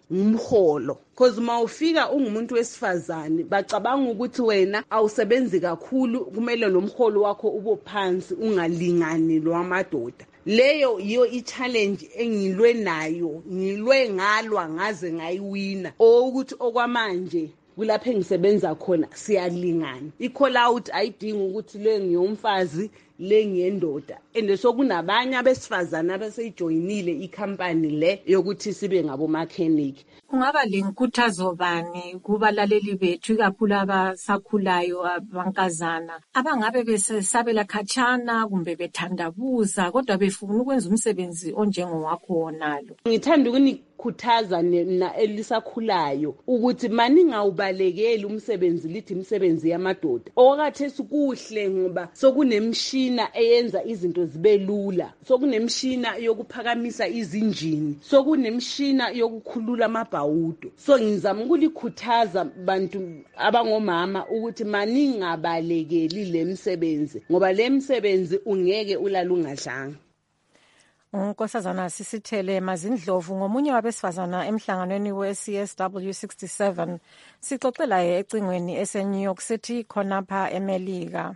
ngumholo, because uma ufika ungumuntu wesifazane bacabanga ukuthi wena awusebenzi kakhulu, kumele nomholo wakho ube phansi ungalingani lwamadoda. Leyo yiyo i-challenge engilwe nayo, ngilwe ngalwa ngaze ngayiwina, ukuthi okwamanje kulapho engisebenza khona siyalingana. I-call out ayidingi ukuthi le ngiyomfazi le ngiyendoda, and so kunabanye abesifazana abasejoyinile ikhampani le yokuthi sibe ngabo mechanic. Kungaba lenkuthazo bani kubalaleli bethu ikakhulu abasakhulayo abankazana abangabe besabela khatshana kumbe bethandabuza kodwa befuna ukwenza umsebenzi onjengowakho wonalo? Ngithanda ukunikhuthaza na elisakhulayo ukuthi mani ngawubalekeli umsebenzi lithi umsebenzi yamadoda. Okathe kuhle ngoba sokunemshina eyenza izinto zibe lula, sokunemshina yokuphakamisa izinjini, sokunemshina yokukhulula amabhawudo. So ngizama ukulikhuthaza bantu abangomama ukuthi maningabalekeli lemsebenzi ngoba lemsebenzi ungeke ulala ungadlanga. Unkosazana Sisithele Mazindlovu ngomunye wabesifazana emhlanganweni we-C S W sixty-seven sixoxela ecingweni ese-New York City khonapha eMelika.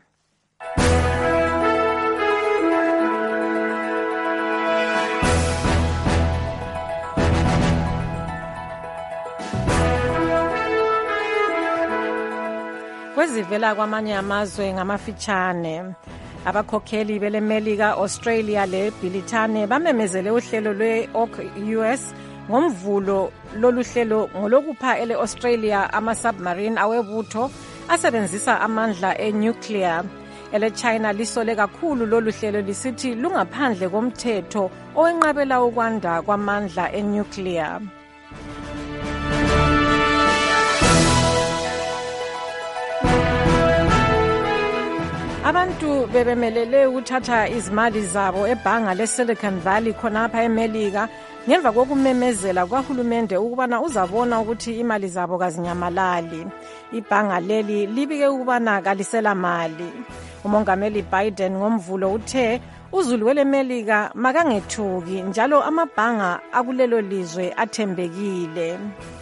Kwezivela kwamanye amazwe ngamafitshane, abakhokheli belemelika, Australia le Britane bamemezele uhlelo lwe-O C U S ngomvulo. Lolu hlelo ngolokupha ele Australia ama-submarine awebutho asebenzisa amandla e-nuclear. Ele China lisole kakhulu lolu hlelo lisithi lungaphandle komthetho owenqabela ukwanda kwamandla e-nuclear. Abantu bebemelele ukuthatha izimali zabo ebhanga le-Silicon Valley khonapha eMelika ngemva kokumemezela kwahulumende ukubana uzabona ukuthi imali zabo kazinyamalali. Ibhanga leli libike ukubana kalisela mali. Umongameli Biden ngomvulo uthe uzulu welemelika makangethuki njalo amabhanga akulelo lizwe athembekile.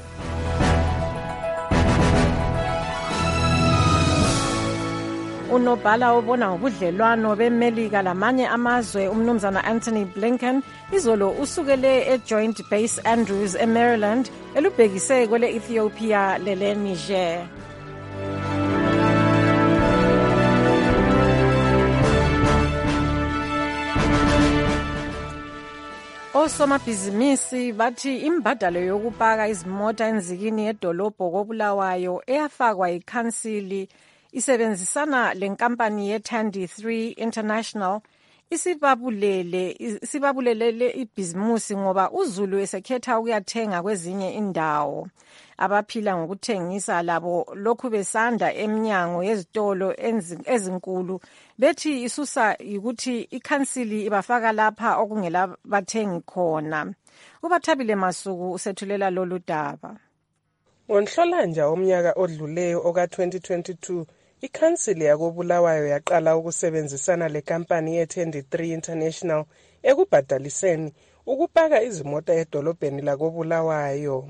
Unobhala obona ngobudlelwano beMelika lamanye amazwe umnumzana Anthony Blinken izolo usukele eJoint Base Andrews eMaryland elubhekise kwele Ethiopia lele Niger. Osomabhizimisi bathi imbadalo yokupaka izimota enzikini yedolobho koBulawayo eyafakwa ikhansili isebenzisana lenkampani ye-Tandy three International isibabulele isibabulele ibhizimusi ngoba uzulu esekhetha ukuyathenga kwezinye indawo. Abaphila ngokuthengisa labo lokhu besanda eminyango yezitolo ezinkulu bethi isusa ukuthi ikhansili ibafaka lapha okungela bathengi khona. Ubathabile Masuku usethulela lolu daba. Ngonhlolanja omnyaka odluleyo oka twenty twenty-two ikhansili yakoBulawayo yaqala ukusebenzisana lekampani ye-Tandy three International ekubhadaliseni ukupaka izimota edolobheni lakoBulawayo.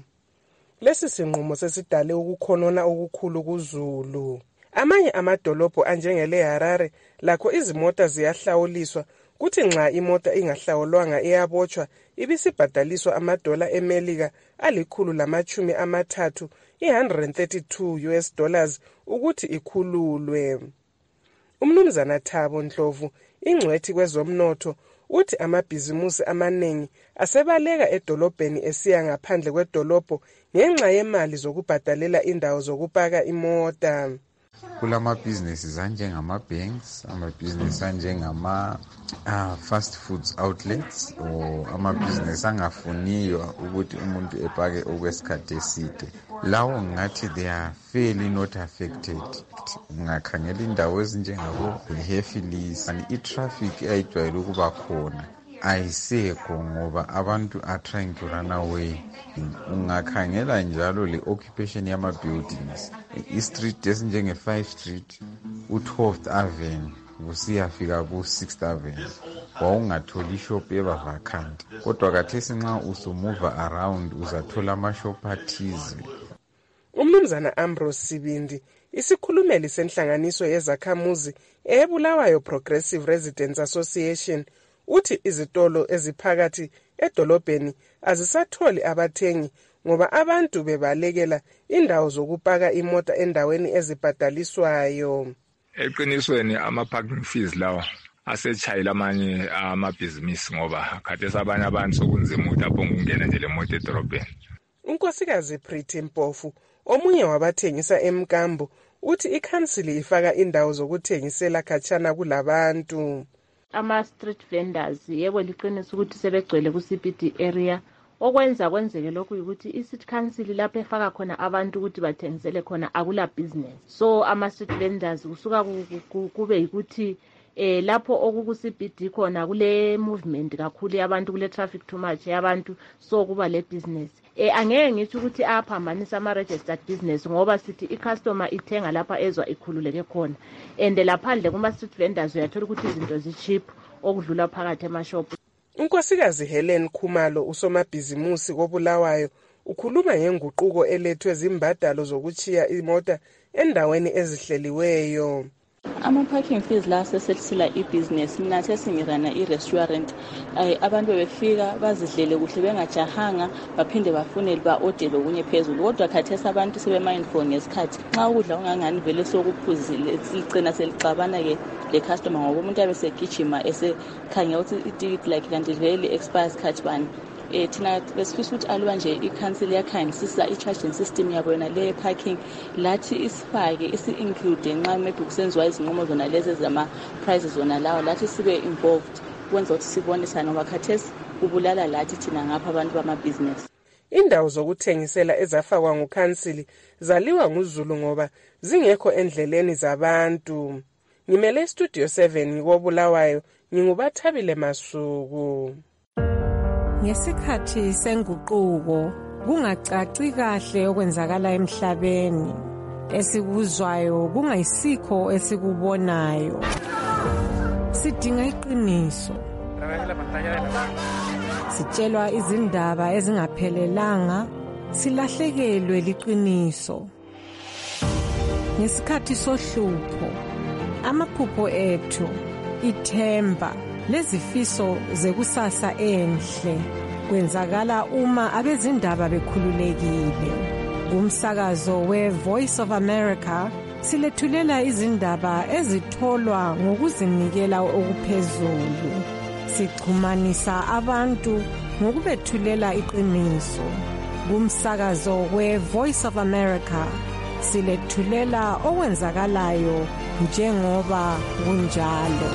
Lesi sinqumo sesidale ukukhonona okukhulu kuZulu. Amanye amadolobho anjengele Harare lakho izimota ziyahlawuliswa kuthi nxa imota ingahlawulwanga iyabotshwa ibisibhadaliswa amadola eMelika alikhulu lamachumi amathathu one hundred thirty-two U S dollars ukuthi ikhululwe. Umnumzana Thabo Ndlovu ingcwethi kwezomnotho uthi amabhizimusi amanengi asebaleka edolobheni esiya ngaphandle kwedolobho ngenxa yemali zokubhadalela indawo zokupaka imota. Kulamabhizinisi anjengama-banks, amabhizinisi anjengama uh, fast foods outlets or amabhizinisi angafuniyo ukuthi umuntu epake okwesikhathi eside. Lawo ngathi they are fairly not affected. Ungakhangela indawo ezinjengabo Heffilis and i-traffic ayijwayele ukuba khona ayisekho ngoba abantu are trying to run away. Ungakhangela njalo le-occupation yama-buildings, i-street esinjenge-five street, u-twelfth avenue, kusiyafika ku-sixth avenue wawungatholi ishop eba-vacant kodwa kathesi nxa usumuva around uzathola amashop athize. Umnumzana Ambrose Sibindi, isikhulumeli senhlanganiso yezakhamuzi eBulawayo Progressive Residents Association, uthi izitolo eziphakathi edolobheni azisatholi abathengi ngoba abantu bebalekela indawo zokupaka imota endaweni ezibhadaliswayo. Eqinisweni ama-parking fees lawo asetshayela amanye amabhizinisi ngoba khathesi abanye abantu sokunzima ukuthi abonge ukungena nje le moto edolobheni. unkosikazi Pretty Mpofu, omunye wabathengisa eMkambo, uthi ikhansili ifaka indawo zokuthengisela khatshana kulabantu. Ama-street vendors yebo liqiniso ukuthi sebegcwele ku-C B D area, okwenza kwenzeke lokhu ukuthi i-city council lapho efaka khona abantu ukuthi bathengisele khona akula business. So ama-street vendors kusuka kube yikuthi eh lapho okuku-C B D khona kule movement kakhulu yabantu, kule traffic too much yabantu, so kuba le business. Eh angeke ngithi ukuthi aphambanisa ama-registered business ngoba sithi i-customer ithenga lapha ezwa ikhululeke khona, and laphandle kuma-street vendors uyathola ukuthi izinto zi-cheap okudlula phakathi emashop. Unkosikazi Helen Khumalo, usomabhizimusi koBulawayo, ukhuluma ngenguquko elethwe zimbadalo zokuchiya imota endaweni ezihleliweyo. Ama-parking fees la sesehlisela i-business, mina sesingirana i-restaurant, abantu befika bazidlele kuhle bengajahanga baphinde bafunele ba-odele okunye phezulu, kodwa khathesi abantu sebe-mindful ngesikhathi. Nxa ukudla ungangani vele sokuphuzile ligcina selixabana-ke le-customer ngoba umuntu abe segijima esekhangela ukuthi itikiti lakhe kanti vele li-expire sikhathi bani. Eh thina besifisa ukuthi aluba nje i-council yakhangisisa i-charging system yabo yona le parking lathi isifake isi-include nxa maybe kusenziwa izinqumo zona lezi zama-prices zona lawo lathi sibe involved kwenza ukuthi sibonisane ngoba khathesi kubulala lathi thina ngapha abantu bamabhizinesi. Indawo zokuthengisela ezafakwa ngukhansili zaliwa nguZulu ngoba zingekho endleleni zabantu. Ngimele Studio seven ngikoBulawayo, nginguBathabile Masuku. Ngesikhathi senguquko kungacaci kahle okwenzakala emhlabeni, esikuzwayo kungayisikho esikubonayo. Sidinga iqiniso, sitshelwa izindaba ezingaphelelanga, silahlekelwe liqiniso. Ngesikhathi sohlupho, amaphupho ethu, ithemba lezifiso zekusasa enhle kwenzakala uma abezindaba bekhululekile. Kumsakazo we-Voice of America silethulela izindaba ezitholwa ngokuzinikela okuphezulu. Sixhumanisa abantu ngokubethulela iqiniso. Kumsakazo we-Voice of America silethulela okwenzakalayo njengoba kunjalo.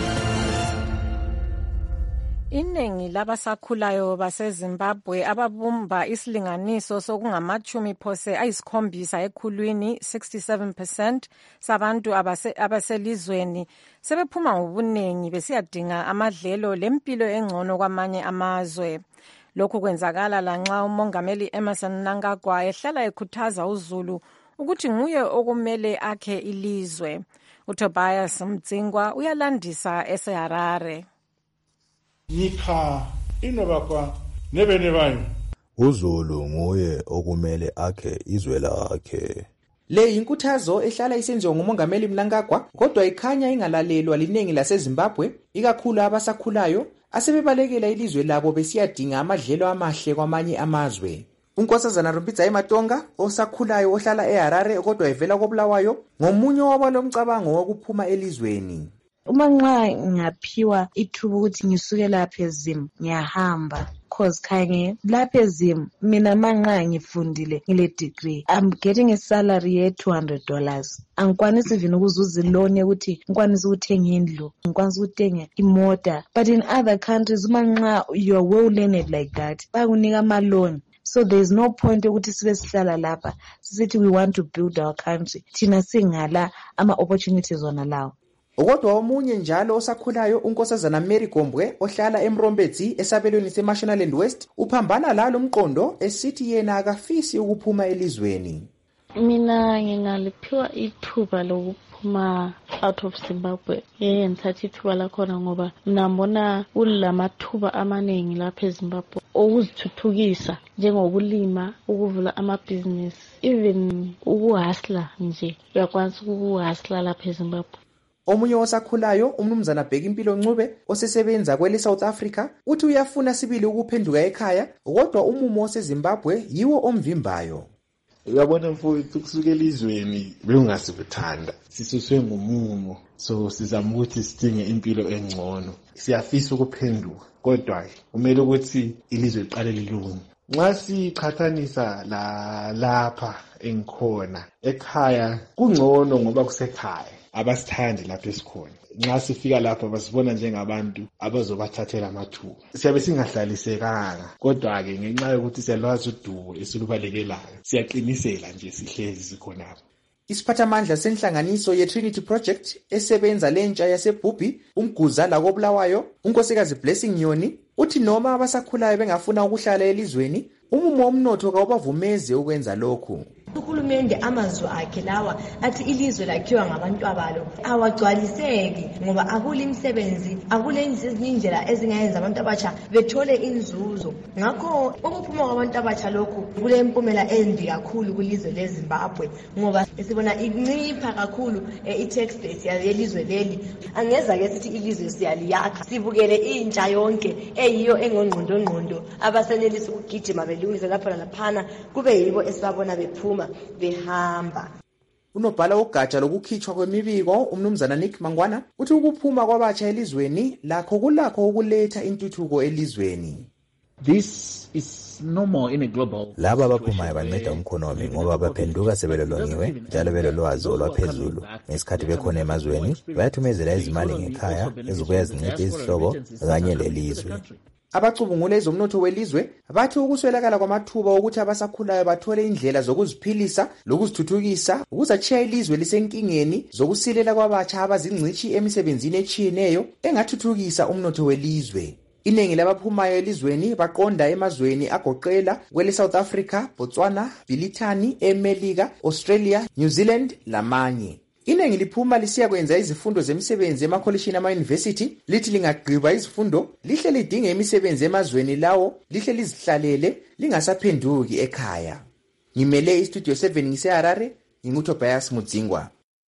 Iningi labasakhulayo baseZimbabwe ababumba isilinganiso sokungamachumi phose ayisikhombisa ekhulwini sixty-seven percent sabantu abaselizweni sebephuma ngobuningi besiyadinga amadlelo lempilo engcono kwamanye amazwe. Lokhu kwenzakala lanxa umongameli Emmerson Mnangagwa ehlala ekhuthaza uZulu ukuthi nguye okumele akhe ilizwe. uTobias Mdzingwa uyalandisa eseHarare. Nyika inobakwa nebene bayo. uZulu nguye okumele akhe izwe lakhe. Le inkuthazo ehlala isenziwa ngumongameli Mnangagwa kodwa ikhanya ingalalelwa liningi laseZimbabwe, ikakhulu abasakhulayo asebebalekela ilizwe labo besiyadinga amadlelo amahle kwamanye amazwe. Unkosazana Rumbidza Matonga osakhulayo ohlala eHarare kodwa evela koBulawayo ngomunye wabalomcabango wokuphuma elizweni. Uma nxa ngaphiwa ithuba ukuthi ngisuke lapha eZim ngiyahamba cause khange lapha eZim mina manxa ngifundile ngile degree I'm getting a salary ye two hundred dollars. Angikwanisi even ukuzuza loan ukuthi ngikwanisa ukuthenga indlu, ngikwanisa ukuthenga imota. But in other countries manxa you are well learned like that bakunika ama loan. So there is no point ukuthi sibe sihlala lapha sithi we want to build our country thina singala ama opportunities ona lawo. Kodwa omunye njalo osakhulayo unkosazana Mary Gombwe ohlala eMrombedzi esabelweni seMashonaland West uphambana lalo umqondo esithi yena akafisi ukuphuma elizweni. Mina ngingaliphiwa ithuba lokuphuma ngiphuma out of Zimbabwe ngeke ngithathe ithuba lakhona ngoba nambona kulamathuba amaningi lapha eZimbabwe okuzithuthukisa njengokulima, ukuvula amabhizinisi, even ukuhasla nje uyakwanisa ukuhasla lapha eZimbabwe. Omunye osakhulayo umnumzana Bheki Impilo Ncube osesebenza kwele South Africa uthi uyafuna sibili ukuphenduka ekhaya kodwa umumo oseZimbabwe yiwo omvimbayo. Uyabona mfowethu kusukela izweni bekungasikuthanda sisuswe ngumumo, so sizama ukuthi sidinge impilo engcono, siyafisa ukuphenduka kodwa kumele ukuthi ilizwe liqale lilunge. Nxa siqhathanisa la lapha engikhona ekhaya kungcono ngoba kusekhaya abasithandi lapha esikhona. Nxa sifika lapha basibona njengabantu abazobathathela amathuba. Siyabe singahlalisekanga kodwa ke ngenxa yokuthi siyalwazi udubo esilubalekelayo siyaqinisela nje sihlezi sikhonapho. Isiphathamandla senhlanganiso ye-Trinity Project esebenza lentsha yaseBhubhi umguza la koBulawayo unkosikazi Blessing Nyoni uthi noma abasakhulayo bengafuna ukuhlala elizweni umumo omnotho kawubavumeze ukwenza lokhu. Uhulumende amazwi akhe lawa athi ilizwe lakhiwa ngabantu abalo awagcwaliseki ngoba akule imisebenzi, akule ezinye indlela ezingayenza abantu abatsha bethole inzuzo. Ngakho ukuphuma kwabantu abatsha lokhu kule impumela embi kakhulu kulizwe leZimbabwe ngoba sibona incipha kakhulu i-tax base yelizwe leli. Angeza ke sithi ilizwe siyaliyakha sibukele intsha yonke eyiyo engongqondo ngqondo abasenelisa ukugijima belungise lapha laphana kube yibo esibabona bephuma behamba. Unobhala ugatsha lokukhitshwa kwemibiko umnumzana Nick Mangwana uthi ukuphuma kwabatsha elizweni lakho kulakho ukuletha intuthuko elizweni. This is normal in a global. Laba abaphumayo banceda umkhonomi ngoba baphenduka sebelolongiwe njalo belolwazi olwaphezulu. Ngesikhathi bekhona emazweni bayathumezela izimali ngekhaya ezibuya zincede izihlobo kanye lelizwe. Abacubungula ezomnotho welizwe bathi ukuswelakala kwamathuba ukuthi abasakhulayo bathole indlela zokuziphilisa lokuzithuthukisa ukuzachiya ilizwe lisenkingeni zokusilela kwabatsha abazingcishi emisebenzini etshiyeneyo engathuthukisa umnotho welizwe. Iningi labaphumayo elizweni baqonda emazweni agoqela kwele South Africa, Botswana, Bilithani, eMelika, Australia, New Zealand lamanye. Iningi liphuma lisiya kwenza izifundo zemisebenzi emakholishini ama-university lithi lingagqiba izifundo lihle lidinge imisebenzi emazweni lawo lihle lizihlalele lingasaphenduki ekhaya. Ngimele iStudio seven ngise-Harare nginguTobias Mudzingwa.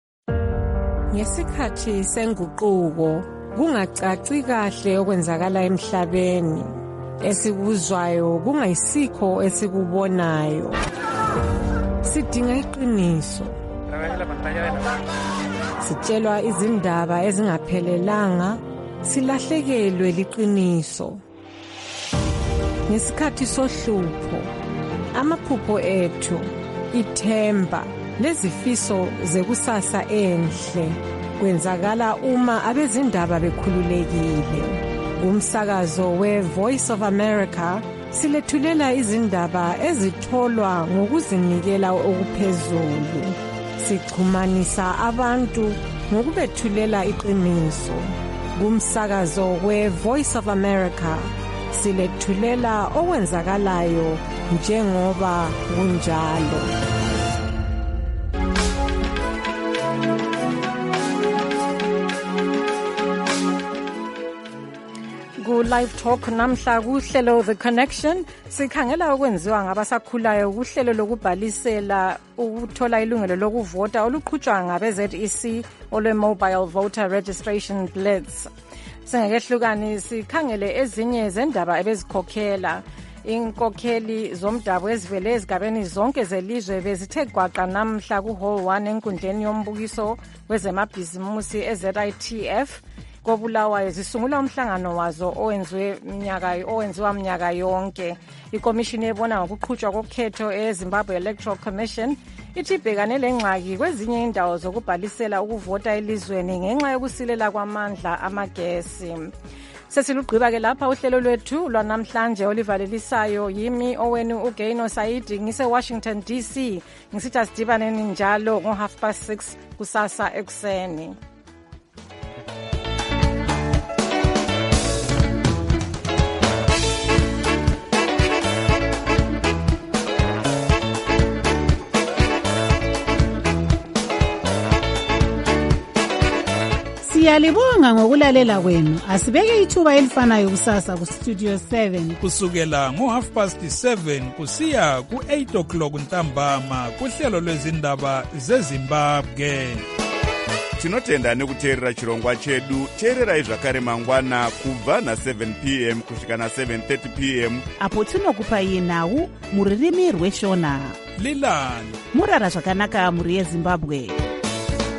Ngesikhathi senguquko kungacaci kahle okwenzakala emhlabeni esikuzwayo kungayisikho esikubonayo. Sidinga iqiniso. Sitshelwa izindaba ezingaphelelanga silahlekelwe liqiniso. Ngesikhathi sohlupho amaphupho ethu ithemba lezifiso zekusasa enhle kwenzakala uma abezindaba bekhululekile. Umsakazo we-Voice of America silethulela izindaba ezitholwa ngokuzinikela okuphezulu. Sichumanisa abantu ngokubethulela iqiniso. Kumsakazo we-Voice of America silethulela okwenzakalayo njengoba kunjalo. Live Talk namhla kuhlelo The Connection sikhangela okwenziwa ngabasakhulayo kuhlelo lokubhalisela ukuthola ilungelo lokuvota oluqhutshwa ngabe Z E C olwe Mobile Voter Registration Blitz. Singekehlukani sikhangele ezinye zendaba ebezikhokhela inkokheli zomdabu ezivele ezigabeni zonke zelizwe bezithe gwaqa namhla ku Hall one enkundleni yombukiso wezemabhizimusi e Z I T F koBulawayo zisungula umhlangano wazo owenziwe minyaka owenziwa minyaka yonke. Ikomishini ebona ngokuqhutshwa kokhetho eZimbabwe Electoral Commission ithi ibhekane lengxaki kwezinye indawo zokubhalisela ukuvota elizweni ngenxa yokusilela kwamandla amagesi. Sesilugqiba ke lapha uhlelo lwethu lwanamhlanje olivalelisayo yimi owenu uGaino Saidi ngise Washington D C ngisithi asidibaneni njalo ngo half past six kusasa ekseni. Siyalibonga ngokulalela kwenu. Asibeke ithuba elifanayo kusasa ku Studio seven kusukela ngo half past seven kusiya ku eight o'clock ntambama kuhlelo lwezindaba zeZimbabwe. Tinotenda nekuteerera chirongwa chedu. Teererai zvakare mangwana kubva na seven p m kusvika na seven thirty p m apo tinokupai nhau muririmi rweshona. Lilani murara zvakanaka muri yeZimbabwe.